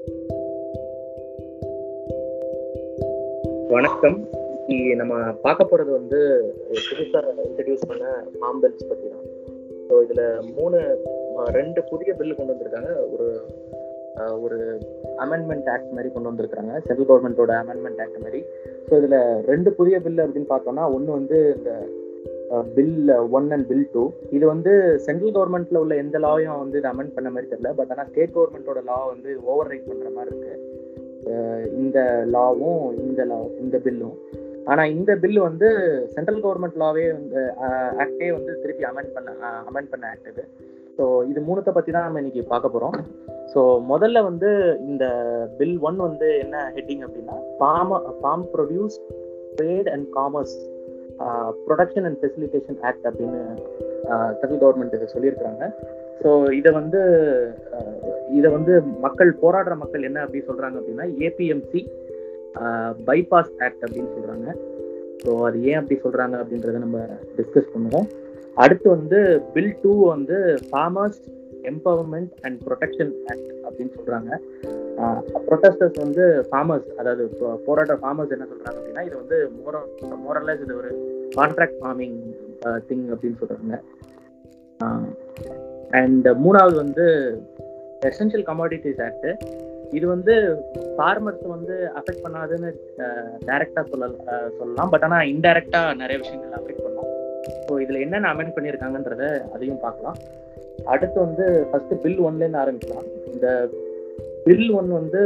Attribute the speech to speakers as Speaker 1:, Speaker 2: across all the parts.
Speaker 1: வணக்கம். நம்ம பார்க்க போறது வந்து புதுசாக இன்ட்ரடியூஸ் பண்ண ஃபார்ம் பில்ஸ் பற்றி தான். ஸோ இதில் ரெண்டு புதிய பில்லு கொண்டு வந்திருக்காங்க. ஒரு அமெண்ட்மெண்ட் ஆக்ட் மாதிரி கொண்டு வந்திருக்காங்க, சென்ட்ரல் கவர்மெண்ட்டோட அமெண்ட்மெண்ட் ஆக்ட் மாதிரி. ஸோ இதில் ரெண்டு புதிய பில்லு அப்படின்னு பார்த்தோம்னா, ஒன்று வந்து இந்த பில் 1 அண்ட் பில் 2. இது வந்து சென்ட்ரல் கவர்மெண்ட்ல உள்ள எந்த லாவையும் வந்து இது அமெண்ட் பண்ண மாதிரி தெரியல. பட் ஆனால் ஸ்டேட் கவர்மெண்ட்டோட லா வந்து ஓவர் ரைட் பண்ணுற மாதிரி இருக்கு, இந்த லாவும் இந்த பில்லும். ஆனால் இந்த பில்லு வந்து சென்ட்ரல் கவர்மெண்ட் லாவே வந்து ஆக்டே வந்து திருப்பி அமெண்ட் பண்ண ஆக்ட் இது. ஸோ இது மூணுத்தை பற்றி தான் நம்ம இன்னைக்கு பார்க்க போகிறோம். ஸோ முதல்ல வந்து இந்த பில் 1 வந்து என்ன ஹெட்டிங் அப்படின்னா, farm produce trade and commerce production and facilitation act அப்படின்னு சென்ட்ரல் கவர்மெண்ட் இதை சொல்லியிருக்கிறாங்க. ஸோ இதை வந்து போராடுற மக்கள் என்ன அப்படி சொல்றாங்க அப்படின்னா, ஏபிஎம்சி பைபாஸ் ஆக்ட் அப்படின்னு சொல்றாங்க. ஸோ அது ஏன் அப்படி சொல்றாங்க அப்படின்றத நம்ம டிஸ்கஸ் பண்ணுவோம். அடுத்து வந்து பில் 2 வந்து farmers empowerment and protection act அப்படின்னு சொல்றாங்க. ப்ரொட்டஸ்டர்ஸ் வந்து ஃபார்மர்ஸ், அதாவது போராடுற ஃபார்மர்ஸ் என்ன சொல்றாங்க அப்படின்னா, இது வந்து மோரலஸ் இது ஒரு கான்ட்ராக்ட் ஃபார்மிங் திங் அப்படின்னு சொல்றாங்க. அண்ட் மூணாவது வந்து எசென்ஷியல் கமாடிட்டிஸ் ஆக்ட். இது வந்து ஃபார்மர்ஸ் வந்து அஃபெக்ட் பண்ணாதுன்னு டைரக்டா சொல்லலாம், பட் ஆனால் இன்டைரக்டா நிறைய விஷயங்கள் அஃபெக்ட் பண்ணும். ஸோ இதில் என்னென்ன அமெண்ட் பண்ணியிருக்காங்கன்றத அதையும் பார்க்கலாம். அடுத்து வந்து ஃபர்ஸ்ட் பில் 1லேருந்து ஆரம்பிக்கலாம். இந்த பில் 1 வந்து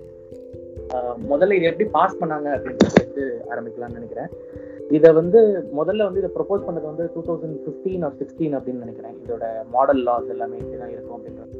Speaker 1: முதல்ல இது எப்படி பாஸ் பண்ணாங்க அப்படின்றது ஆரம்பிக்கலாம்னு நினைக்கிறேன். இதை வந்து முதல்ல வந்து இதை ப்ரொபோஸ் பண்ணது வந்து 2015 or 16 அப்படின்னு நினைக்கிறேன். இதோட மாடல் லாஸ் எல்லாமே இப்படிதான் இருக்கும் அப்படின்றது.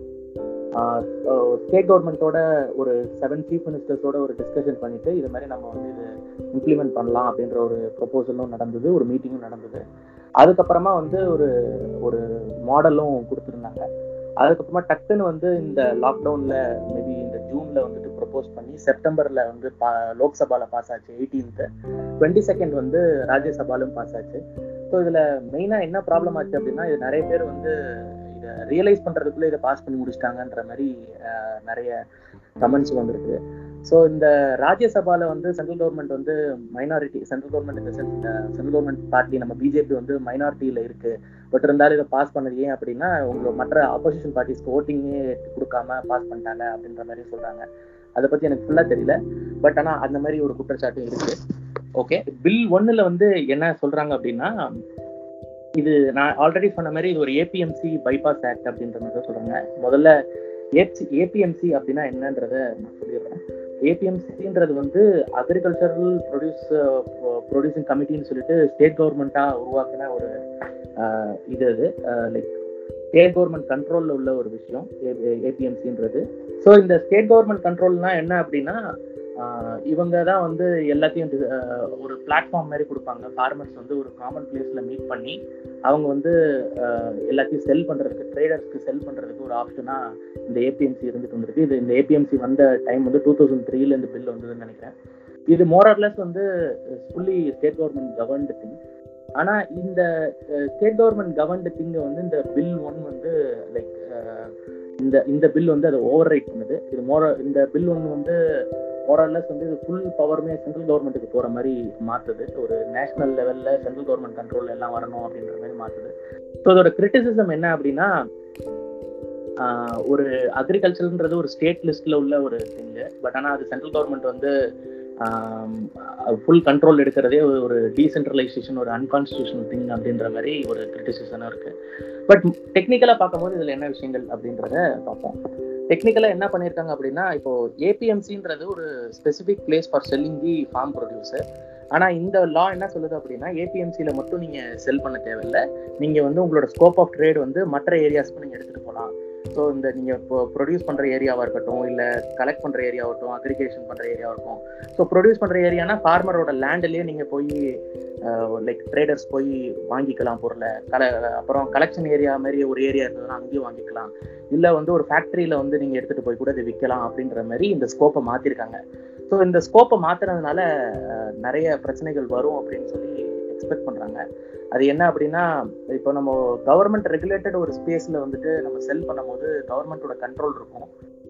Speaker 1: ஸ்டேட் கவர்மெண்ட்டோட ஒரு 7 சீஃப் மினிஸ்டர்ஸோட ஒரு டிஸ்கஷன் பண்ணிட்டு இது மாதிரி நம்ம வந்து இது இம்ப்ளிமெண்ட் பண்ணலாம் அப்படின்ற ஒரு ப்ரொபோசலும் நடந்தது, ஒரு மீட்டிங்கும் நடந்தது. அதுக்கப்புறமா வந்து ஒரு மாடலும் கொடுத்துருந்தாங்க. அதுக்கப்புறமா டக்குன்னு வந்து இந்த லாக்டவுன்ல மேபி இந்த ஜூன்ல வந்துட்டு ப்ரொபோஸ் பண்ணி செப்டம்பர்ல வந்து லோக்சபால பாஸ் ஆச்சு. 18th 22nd வந்து ராஜ்யசபாலும் பாஸ் ஆச்சு. ஸோ இதுல மெயினா என்ன ப்ராப்ளம் ஆச்சு அப்படின்னா, இது நிறைய பேர் வந்து இதை ரியலைஸ் பண்றதுக்குள்ள இதை பாஸ் பண்ணி முடிச்சிட்டாங்கன்ற மாதிரி நிறைய கமெண்ட்ஸ் வந்திருக்கு. ஸோ இந்த ராஜ்யசபால வந்து சென்ட்ரல் கவர்மெண்ட் வந்து மைனாரிட்டி, சென்ட்ரல் கவர்மெண்ட் பார்ட்டி நம்ம பிஜேபி வந்து மைனாரிட்டியில இருக்கு. பட் இருந்தாலும் இதை பாஸ் பண்ணது ஏன் அப்படின்னா, உங்களோட மற்ற ஆப்போசிஷன் பார்ட்டிஸ்க்கு ஓட்டிங்கே கொடுக்காம பாஸ் பண்ணிட்டாங்க அப்படின்ற மாதிரி சொல்றாங்க. அதை பத்தி எனக்கு ஃபுல்லா தெரியல, பட் ஆனா அந்த மாதிரி ஒரு குற்றச்சாட்டு இருக்கு. ஓகே, பில் 1ல வந்து என்ன சொல்றாங்க அப்படின்னா, இது நான் ஆல்ரெடி சொன்ன மாதிரி இது ஒரு ஏபிஎம்சி பைபாஸ் ஆக்ட் அப்படின்ற மாதிரி சொல்றாங்க. முதல்ல ஏபிஎம்சி அப்படின்னா என்னன்றத நான் சொல்லிடுறேன். ஏபிஎம்சின்றது வந்து அக்ரிகல்ச்சரல் ப்ரொடியூசிங் கமிட்டின்னு சொல்லிட்டு ஸ்டேட் கவர்மெண்டா உருவாக்கின ஒரு இது லைக் ஸ்டேட் கவர்மெண்ட் கண்ட்ரோல்ல உள்ள ஒரு விஷயம் ஏபிஎம்சின்றது. ஸோ இந்த ஸ்டேட் கவர்மெண்ட் கண்ட்ரோல்னா என்ன அப்படின்னா, இவங்க தான் வந்து எல்லாத்தையும் ஒரு பிளாட்ஃபார்ம் மாதிரி கொடுப்பாங்க. ஃபார்மர்ஸ் வந்து ஒரு காமன் பிளேஸ்ல மீட் பண்ணி அவங்க வந்து எல்லாத்தையும் செல் பண்றதுக்கு, ட்ரேடர்ஸ்க்கு செல் பண்றதுக்கு ஒரு ஆப்ஷனா இந்த ஏபிஎம்சி இருந்துட்டு வந்திருக்கு. இது இந்த ஏபிஎம்சி வந்த டைம் வந்து 2003ல இந்த பில் வந்ததுன்னு நினைக்கிறேன். இது மோரர்லெஸ் வந்து fully state government governed thing. ஆனா இந்த ஸ்டேட் கவர்மெண்ட் கவர்ன்டு திங்க வந்து இந்த பில் 1 வந்து லைக் இந்த பில் வந்து அதை ஓவர் ரைட் பண்ணுது. இந்த பில் 1 வந்து மோரர்லெஸ் வந்து இது ஃபுல் பவருமே சென்ட்ரல் கவர்மெண்ட்டுக்கு போற மாதிரி மாத்துது. ஒரு நேஷனல் லெவல்ல சென்ட்ரல் கவர்மெண்ட் கண்ட்ரோல் எல்லாம் வரணும் அப்படின்ற மாதிரி மாத்துது. ஸோ அதோட கிரிட்டிசிசம் என்ன அப்படின்னா, ஒரு அக்ரிகல்ச்சர்ன்றது ஒரு ஸ்டேட் லிஸ்ட்ல உள்ள ஒரு திங், பட் ஆனால் அது சென்ட்ரல் கவர்மெண்ட் வந்து ஃபுல் கண்ட்ரோல் எடுக்கிறதே ஒரு டீசென்ட்ரலைசேஷன், ஒரு அன்கான்ஸ்டிடியூஷனல் திங் அப்படின்ற மாதிரி ஒரு கிரிட்டிசிசம் இருக்கு. பட் டெக்னிக்கலா பார்க்கும்போது இதுல என்ன விஷயங்கள் அப்படின்றத பார்ப்போம். டெக்னிக்கலா என்ன பண்ணியிருக்காங்க அப்படின்னா, இப்போ ஏபிஎம்சின்றது ஒரு specific place for selling the farm producer. ஆனா இந்த லா என்ன சொல்லுது அப்படின்னா, ஏபிஎம்சியில மட்டும் நீங்க செல் பண்ண தேவையில்லை, நீங்க வந்து உங்களோட ஸ்கோப் ஆஃப் ட்ரேட் வந்து மற்ற ஏரியாஸ்க்கு நீங்க எடுத்துட்டு போகலாம். ஸோ இந்த நீங்க இப்போ ப்ரொடியூஸ் பண்ற ஏரியாவா இருக்கட்டும், இல்ல கலெக்ட் பண்ற ஏரியாவட்டும், அக்ரிகேஷன் பண்ற ஏரியா இருக்கும். ஸோ ப்ரொடியூஸ் பண்ற ஏரியானா ஃபார்மரோட லேண்ட்லயே நீங்க போய் லைக் ட்ரேடர்ஸ் போய் வாங்கிக்கலாம் பொருளை. அப்புறம் கலெக்ஷன் ஏரியா மாதிரி ஒரு ஏரியா இருந்ததுன்னா அங்கேயும் வாங்கிக்கலாம். இல்லை வந்து ஒரு ஃபேக்ட்ரியில வந்து நீங்க எடுத்துட்டு போய் கூட இதை விற்கலாம் அப்படின்ற மாதிரி இந்த ஸ்கோப்பை மாத்திருக்காங்க. ஸோ இந்த ஸ்கோப்பை மாத்துறதுனால நிறைய பிரச்சனைகள் வரும் அப்படின்னு சொல்லி எக்ஸ்பெக்ட் பண்றாங்க. அது என்ன அப்படின்னா, இப்போ நம்ம கவர்மெண்ட் ரெகுலேட்டட் ஒரு ஸ்பேஸ்ல வந்துட்டு நம்ம செல் பண்ணும் போது கவர்மெண்டோட கண்ட்ரோல் இருக்கும்.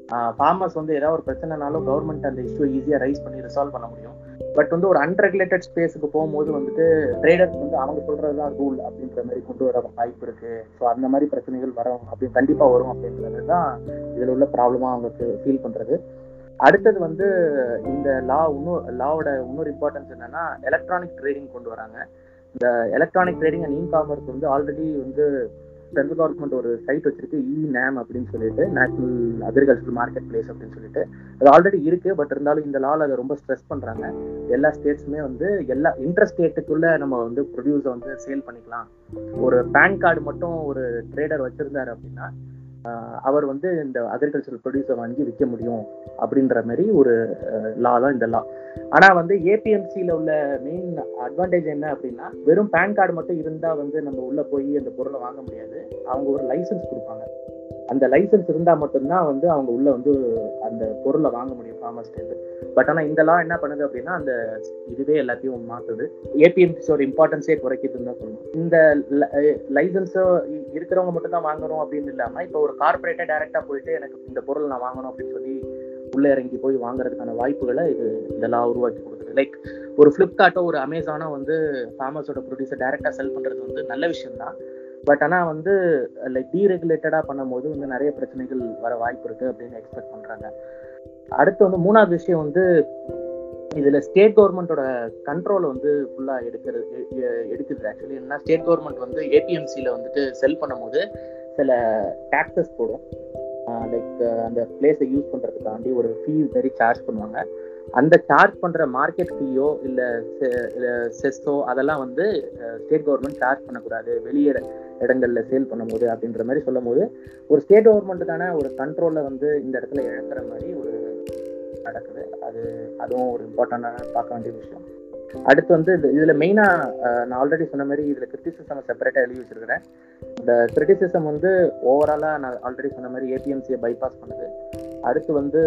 Speaker 1: ஃபார்மர்ஸ் வந்து ஏதாவது ஒரு பிரச்சனைனாலும் கவர்மெண்ட் அந்த இஷ்யூ ஈஸியாக ரைஸ் பண்ணி ரிசால்வ் பண்ண முடியும். பட் வந்து ஒரு அன்ரெகுலேட்டட் ஸ்பேஸுக்கு போகும்போது வந்துட்டு ட்ரேடர்ஸ் வந்து அவங்க சொல்றதுதான் ரூல் அப்படின்ற மாதிரி கொண்டு வர வாய்ப்பு இருக்கு. ஸோ அந்த மாதிரி பிரச்சனைகள் வரும் அப்படின்னு கண்டிப்பா வரும் அப்படின்றது தான் இதுல உள்ள ப்ராப்ளமா அவங்களுக்கு ஃபீல் பண்றது. அடுத்தது வந்து இந்த லாவோட இன்னொரு இம்பார்ட்டன்ஸ் என்னன்னா எலக்ட்ரானிக் ட்ரேடிங் கொண்டு வராங்க. இந்த எலக்ட்ரானிக் ட்ரேடிங் அண்ட் இ-காமர்ஸ் வந்து ஆல்ரெடி வந்து சென்ட்ரல் கவர்மெண்ட் ஒரு சைட் வச்சிருக்கு, இ-நேம் அப்படின்னு சொல்லிட்டு, நேஷனல் அக்ரிகல்ச்சர் மார்க்கெட் பிளேஸ் அப்படின்னு சொல்லிட்டு. அது ஆல்ரெடி இருக்கு. பட் இருந்தாலும் இந்த லால அதை ரொம்ப ஸ்ட்ரெஸ் பண்றாங்க. எல்லா ஸ்டேட்ஸுமே வந்து எல்லா இன்டர் ஸ்டேட்டுக்குள்ள நம்ம வந்து ப்ரொடியூஸை வந்து சேல் பண்ணிக்கலாம். ஒரு பேன் கார்டு மட்டும் ஒரு ட்ரேடர் வச்சிருந்தாரு அப்படின்னா அவர் வந்து இந்த அக்ரிகல்ச்சரல் ப்ரொடியூஸை வாங்கி விற்க முடியும் அப்படின்ற மாதிரி ஒரு லா தான் இந்த லா. ஆனா வந்து ஏபிஎம்சியில உள்ள மெயின் அட்வான்டேஜ் என்ன அப்படின்னா, வெறும் பேன் கார்டு மட்டும் இருந்தா வந்து நம்ம உள்ள போய் அந்த பொருளை வாங்க முடியாது. அவங்க ஒரு லைசன்ஸ் கொடுப்பாங்க. அந்த லைசன்ஸ் இருந்தா மட்டும்தான் வந்து அவங்க உள்ள வந்து அந்த பொருளை வாங்க முடியும் ஃபார்மர்ஸ்டேருந்து. பட் ஆனா இந்த லா என்ன பண்ணுது அப்படின்னா அந்த இதுவே எல்லாத்தையும் மாத்துது. ஏபிஎம்சியோட இம்பார்ட்டன்ஸே குறைக்குதுன்னு தான் சொல்லணும். இந்த லைசன்ஸோ இருக்கிறவங்க மட்டும் தான் வாங்கணும் அப்படின்னு இல்லாம இப்போ ஒரு கார்பரேட்டா டைரக்டா போயிட்டு எனக்கு இந்த பொருள் நான் வாங்கணும் அப்படின்னு சொல்லி உள்ள இறங்கி போய் வாங்குறதுக்கான வாய்ப்புகளை இது இந்த லா உருவாக்கி கொடுக்குது. லைக் ஒரு ஃபிளிப்கார்ட்டோ ஒரு அமேசானோ வந்து ஃபார்மர்ஸோட ப்ரொடியூஸை டைரக்டா செல் பண்றது வந்து நல்ல விஷயம் தான். பட் ஆனால் வந்து லைக் டீரெகுலேட்டடாக பண்ணும்போது வந்து நிறைய பிரச்சனைகள் வர வாய்ப்பு இருக்குது அப்படின்னு எக்ஸ்பெக்ட் பண்ணுறாங்க. அடுத்து வந்து மூணாவது விஷயம் வந்து இதில் ஸ்டேட் கவர்மெண்ட்டோட கண்ட்ரோலை வந்து ஃபுல்லாக எடுக்குது. ஆக்சுவலி என்ன, ஸ்டேட் கவர்மெண்ட் வந்து ஏபிஎம்சியில் வந்துட்டு செல் பண்ணும்போது சில டேக்ஸஸ் போடும். லைக் அந்த பிளேஸை யூஸ் பண்ணுறதுக்காண்டி ஒரு ஃபீ மாதிரி சார்ஜ் பண்ணுவாங்க. அந்த சார்ஜ் பண்ணுற மார்க்கெட் ஃபீயோ இல்லை செஸ்ஸோ அதெல்லாம் வந்து ஸ்டேட் கவர்மெண்ட் சார்ஜ் பண்ணக்கூடாது வெளியே இடங்களில் சேல் பண்ணும்போது அப்படின்ற மாதிரி சொல்லும் போது ஒரு ஸ்டேட் கவர்மெண்ட்டுக்கான ஒரு கண்ட்ரோலை வந்து இந்த இடத்துல இழக்கிற மாதிரி ஒரு நடக்குது. அதுவும் ஒரு இம்பார்ட்டண்டான பார்க்க வேண்டிய விஷயம். அடுத்து வந்து இதில் மெயினாக நான் ஆல்ரெடி சொன்ன மாதிரி இதில் கிரிட்டிசிசம் செப்பரேட்டாக எழுதி வச்சிருக்கிறேன். இந்த கிரிட்டிசிசம் வந்து ஓவராலாக நான் ஆல்ரெடி சொன்ன மாதிரி ஏபிஎம்சியை பைபாஸ் பண்ணுது. அடுத்து வந்து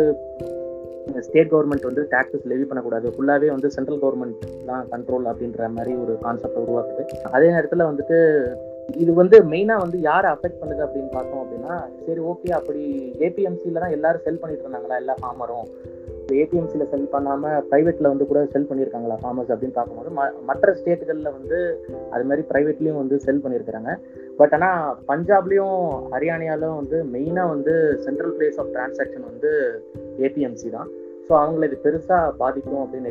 Speaker 1: ஸ்டேட் கவர்மெண்ட் வந்து டாக்ஸஸ் லெவி பண்ணக்கூடாது, ஃபுல்லாகவே வந்து சென்ட்ரல் கவர்மெண்ட் தான் கண்ட்ரோல் அப்படின்ற மாதிரி ஒரு கான்செப்டை உருவாக்குது. அதே நேரத்தில் வந்துட்டு இது வந்து மெயினாக வந்து யாரை அஃபெக்ட் பண்ணுது அப்படின்னு பார்த்தோம் அப்படின்னா, சரி ஓகே அப்படி ஏபிஎம்சியில் தான் எல்லாரும் செல் பண்ணிட்டு இருந்தாங்களா எல்லா ஃபார்மரும், ஏபிஎம்சியில் செல் பண்ணாமல் ப்ரைவேட்டில் வந்து கூட செல் பண்ணியிருக்காங்களா ஃபார்மர்ஸ் அப்படின்னு பார்க்கும்போது மற்ற ஸ்டேட்டுகளில் வந்து அது மாதிரி ப்ரைவேட்லேயும் வந்து செல் பண்ணியிருக்கிறாங்க. பட் ஆனால் பஞ்சாப்லேயும் ஹரியானாலும் வந்து மெயினாக வந்து சென்ட்ரல் பிளேஸ் ஆஃப் டிரான்சாக்ஷன் வந்து ஏபிஎம்சி தான். ஸோ அவங்கள இது பெருசாக பாதிக்கும் அப்படின்னு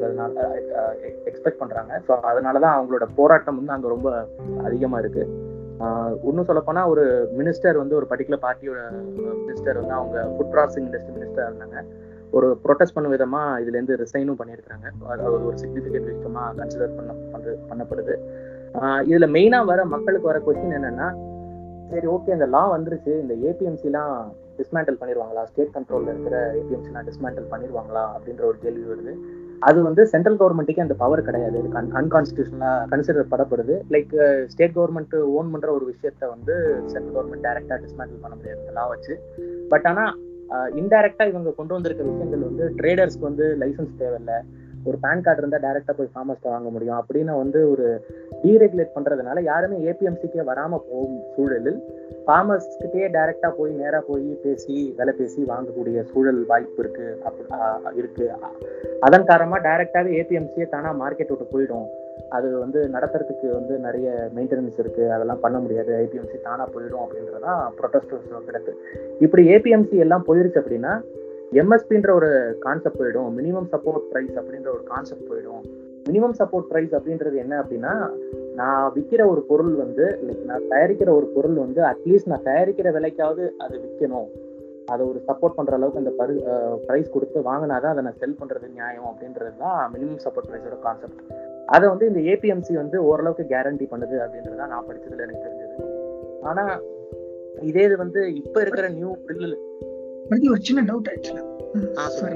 Speaker 1: எக்ஸ்பெக்ட் பண்ணுறாங்க. ஸோ அதனால தான் அவங்களோட போராட்டம் வந்து அங்கே ரொம்ப அதிகமாக இருக்குது. இன்னும் சொல்லப்போனால் ஒரு மினிஸ்டர் வந்து ஒரு பர்டிகுலர் பார்ட்டியோட மினிஸ்டர் வந்து அவங்க ஃபுட் ப்ராசஸிங் இண்டஸ்ட்ரி மினிஸ்டர் இருந்தாங்க. ஒரு ப்ரொட்டஸ்ட் பண்ண விதமாக இதுலேருந்து ரிசைனும் பண்ணியிருக்கிறாங்க. அது ஒரு சிக்னிஃபிகன்ட் விஷயமாக கன்சிடர் பண்ணப்படுது. இதில் மெயினாக வர மக்களுக்கு வர கொஸ்டின் என்னென்னா, சரி ஓகே இந்த லா வந்துருச்சு, இந்த ஏபிஎம்சிலாம் டிஸ்மேண்டில் பண்ணிடுவாங்களா, ஸ்டேட் கண்ட்ரோலில் இருக்கிற ஏபிஎம்சிலாம் டிஸ்மேண்டில் பண்ணிடுவாங்களா அப்படின்ற ஒரு கேள்வி வருது. அது வந்து சென்ட்ரல் கவர்மெண்ட்டுக்கு அந்த பவர் கிடையாது, இது அன்கான்ஸ்டியூஷனலாக கன்சிடர் பண்ணப்படுது. லைக் ஸ்டேட் கவர்மெண்ட் ஓன் பண்ணுற ஒரு விஷயத்த வந்து சென்ட்ரல் கவர்மெண்ட் டைரெக்டாக டிஸ்மேண்டில் பண்ண முடியாது இந்த லா வச்சு. பட் ஆனால் இன்டைரக்டா இவங்க கொண்டு வந்திருக்க விஷயங்கள் வந்து ட்ரேடர்ஸ்க்கு வந்து லைசன்ஸ் தேவையில்லை, ஒரு பேன் கார்டு இருந்தால் டைரக்டா போய் ஃபார்மர்ஸ்ட வாங்க முடியும் அப்படின்னு வந்து ஒரு டீரெகுலேட் பண்றதுனால யாருமே ஏபிஎம்சிக்கே வராமல் போகும் சூழலில் ஃபார்மர்ஸ்கிட்டே டைரக்டா போய் நேராக போய் விலை பேசி வாங்கக்கூடிய சூழல் வாய்ப்பு இருக்கு. அதன் காரணமாக டைரக்டாவே ஏபிஎம்சியே தானா மார்க்கெட் விட்டு போயிடும். அது வந்து நடத்துறதுக்கு வந்து நிறைய மெயின்டெனன்ஸ் இருக்கு, அதெல்லாம் பண்ண முடியாது, ஏபிஎம்சி தானா போயிடும் அப்படின்றதான் ப்ரொட்டஸ்டர்ஸ் கிடையாது. இப்படி ஏபிஎம்சி எல்லாம் போயிருச்சு அப்படின்னா எம்எஸ்பின்ற ஒரு கான்செப்ட் போயிடும், மினிமம் சப்போர்ட் ப்ரைஸ் அப்படின்ற ஒரு கான்செப்ட் போயிடும். மினிமம் சப்போர்ட் ப்ரைஸ் அப்படின்றது என்ன அப்படின்னா, நான் விற்கிற ஒரு பொருள் வந்து லைக் நான் தயாரிக்கிற ஒரு பொருள் வந்து அட்லீஸ்ட் நான் தயாரிக்கிற விலைக்காவது அது விற்கணும், அதை ஒரு சப்போர்ட் பண்ற அளவுக்கு அந்த ப்ரைஸ் கொடுத்து வாங்கினாதான் அதை நான் செல் பண்றது நியாயம் அப்படின்றது தான் மினிமம் சப்போர்ட் ப்ரைஸோட கான்செப்ட். அதை வந்து இந்த ஏபிஎம்சி வந்து ஓரளவுக்கு கேரண்டி பண்ணுது அப்படின்றதான் நான் படிச்சதுல எனக்கு தெரிஞ்சது. ஆனா இதே இது வந்து இப்ப இருக்கிற நியூ பில்லுல
Speaker 2: ஒரு சின்ன டவுட் ஆக்சுவலா, சாரி,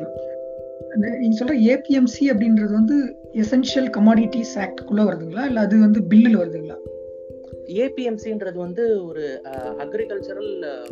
Speaker 2: நீங்க சொல்ற ஏபிஎம்சி அப்படின்றது வந்து எசென்ஷியல் கமாடிட்டிஸ் ஆக்ட்குள்ள வருதுங்களா இல்ல அது வந்து பில்லுல வருதுங்களா?
Speaker 1: ஏபிஎம்சின்றது வந்து ஒரு agricultural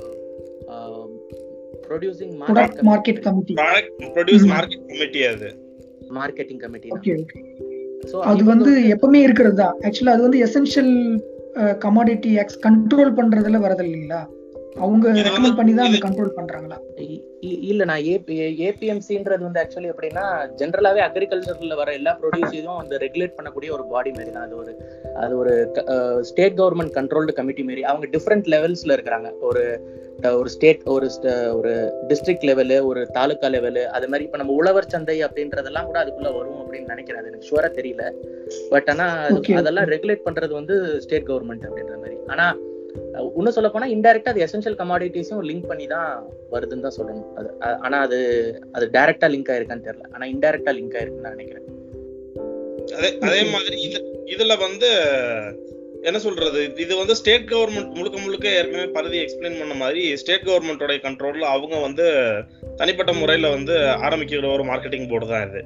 Speaker 1: producing
Speaker 2: market committee,
Speaker 3: produce market committee, அது
Speaker 1: marketing committee.
Speaker 2: Okay okay. So அது வந்து எப்பவுமே இருக்கிறது தான். ஆக்சுவலா அது வந்து எசென்ஷியல் கமாடிட்டி ஆக்ட் கண்ட்ரோல் பண்றதுல வரது இல்லைங்களா? அவங்க ரெக்கமெண்ட் பண்ணி தான் அதை கண்ட்ரோல் பண்றாங்களா?
Speaker 1: இல்ல, நான் ஏபிஎம்சின்றது வந்து ஆக்சுவலி எப்படின்னா ஜென்ரலாவே அக்ரிகல்ச்சர்ல வர எல்லா ப்ரொடியூஸையும் வந்து ரெகுலேட் பண்ணக்கூடிய ஒரு பாடி மாரி தான். அது ஒரு ஸ்டேட் கவர்மெண்ட் கண்ட்ரோல்டு கமிட்டி மாரி. அவங்க டிஃப்ரெண்ட் லெவல்ஸ்ல இருக்கிறாங்க. ஒரு ஸ்டேட், ஒரு டிஸ்ட்ரிக்ட் லெவலு, ஒரு தாலுக்கா லெவலு, அது மாதிரி. இப்போ நம்ம உழவர் சந்தை அப்படின்றதெல்லாம் கூட அதுக்குள்ள வரும் அப்படின்னு நினைக்கிறேன். அது எனக்கு ஷுவரா தெரியல. பட் ஆனா அதெல்லாம் ரெகுலேட் பண்றது வந்து ஸ்டேட் கவர்மெண்ட் அப்படின்ற மாதிரி. ஆனா இன்னும் சொல்ல போனா இன்டைரக்டா அது எசென்ஷியல் கமாடிட்டிஸும் லிங்க் பண்ணி தான் வருதுன்னு தான் சொல்லணும். ஆனா அது டைரக்டா லிங்க் ஆயிருக்கான்னு தெரியல. ஆனா இன்டைரக்டா லிங்க் ஆயிருக்குன்னு நான் நினைக்கிறேன்.
Speaker 3: அதே மாதிரி இதுல வந்து என்ன சொல்றது, இது வந்து ஸ்டேட் கவர்மெண்ட் முழுக்க ஏற்கனவே பருதி எக்ஸ்பிளைன் பண்ண மாதிரி ஸ்டேட் கவர்மெண்டோட கண்ட்ரோல்ல அவங்க வந்து தனிப்பட்ட முறையில வந்து ஆரம்பிக்கிற ஒரு மார்க்கெட்டிங் போர்டு தான் இது.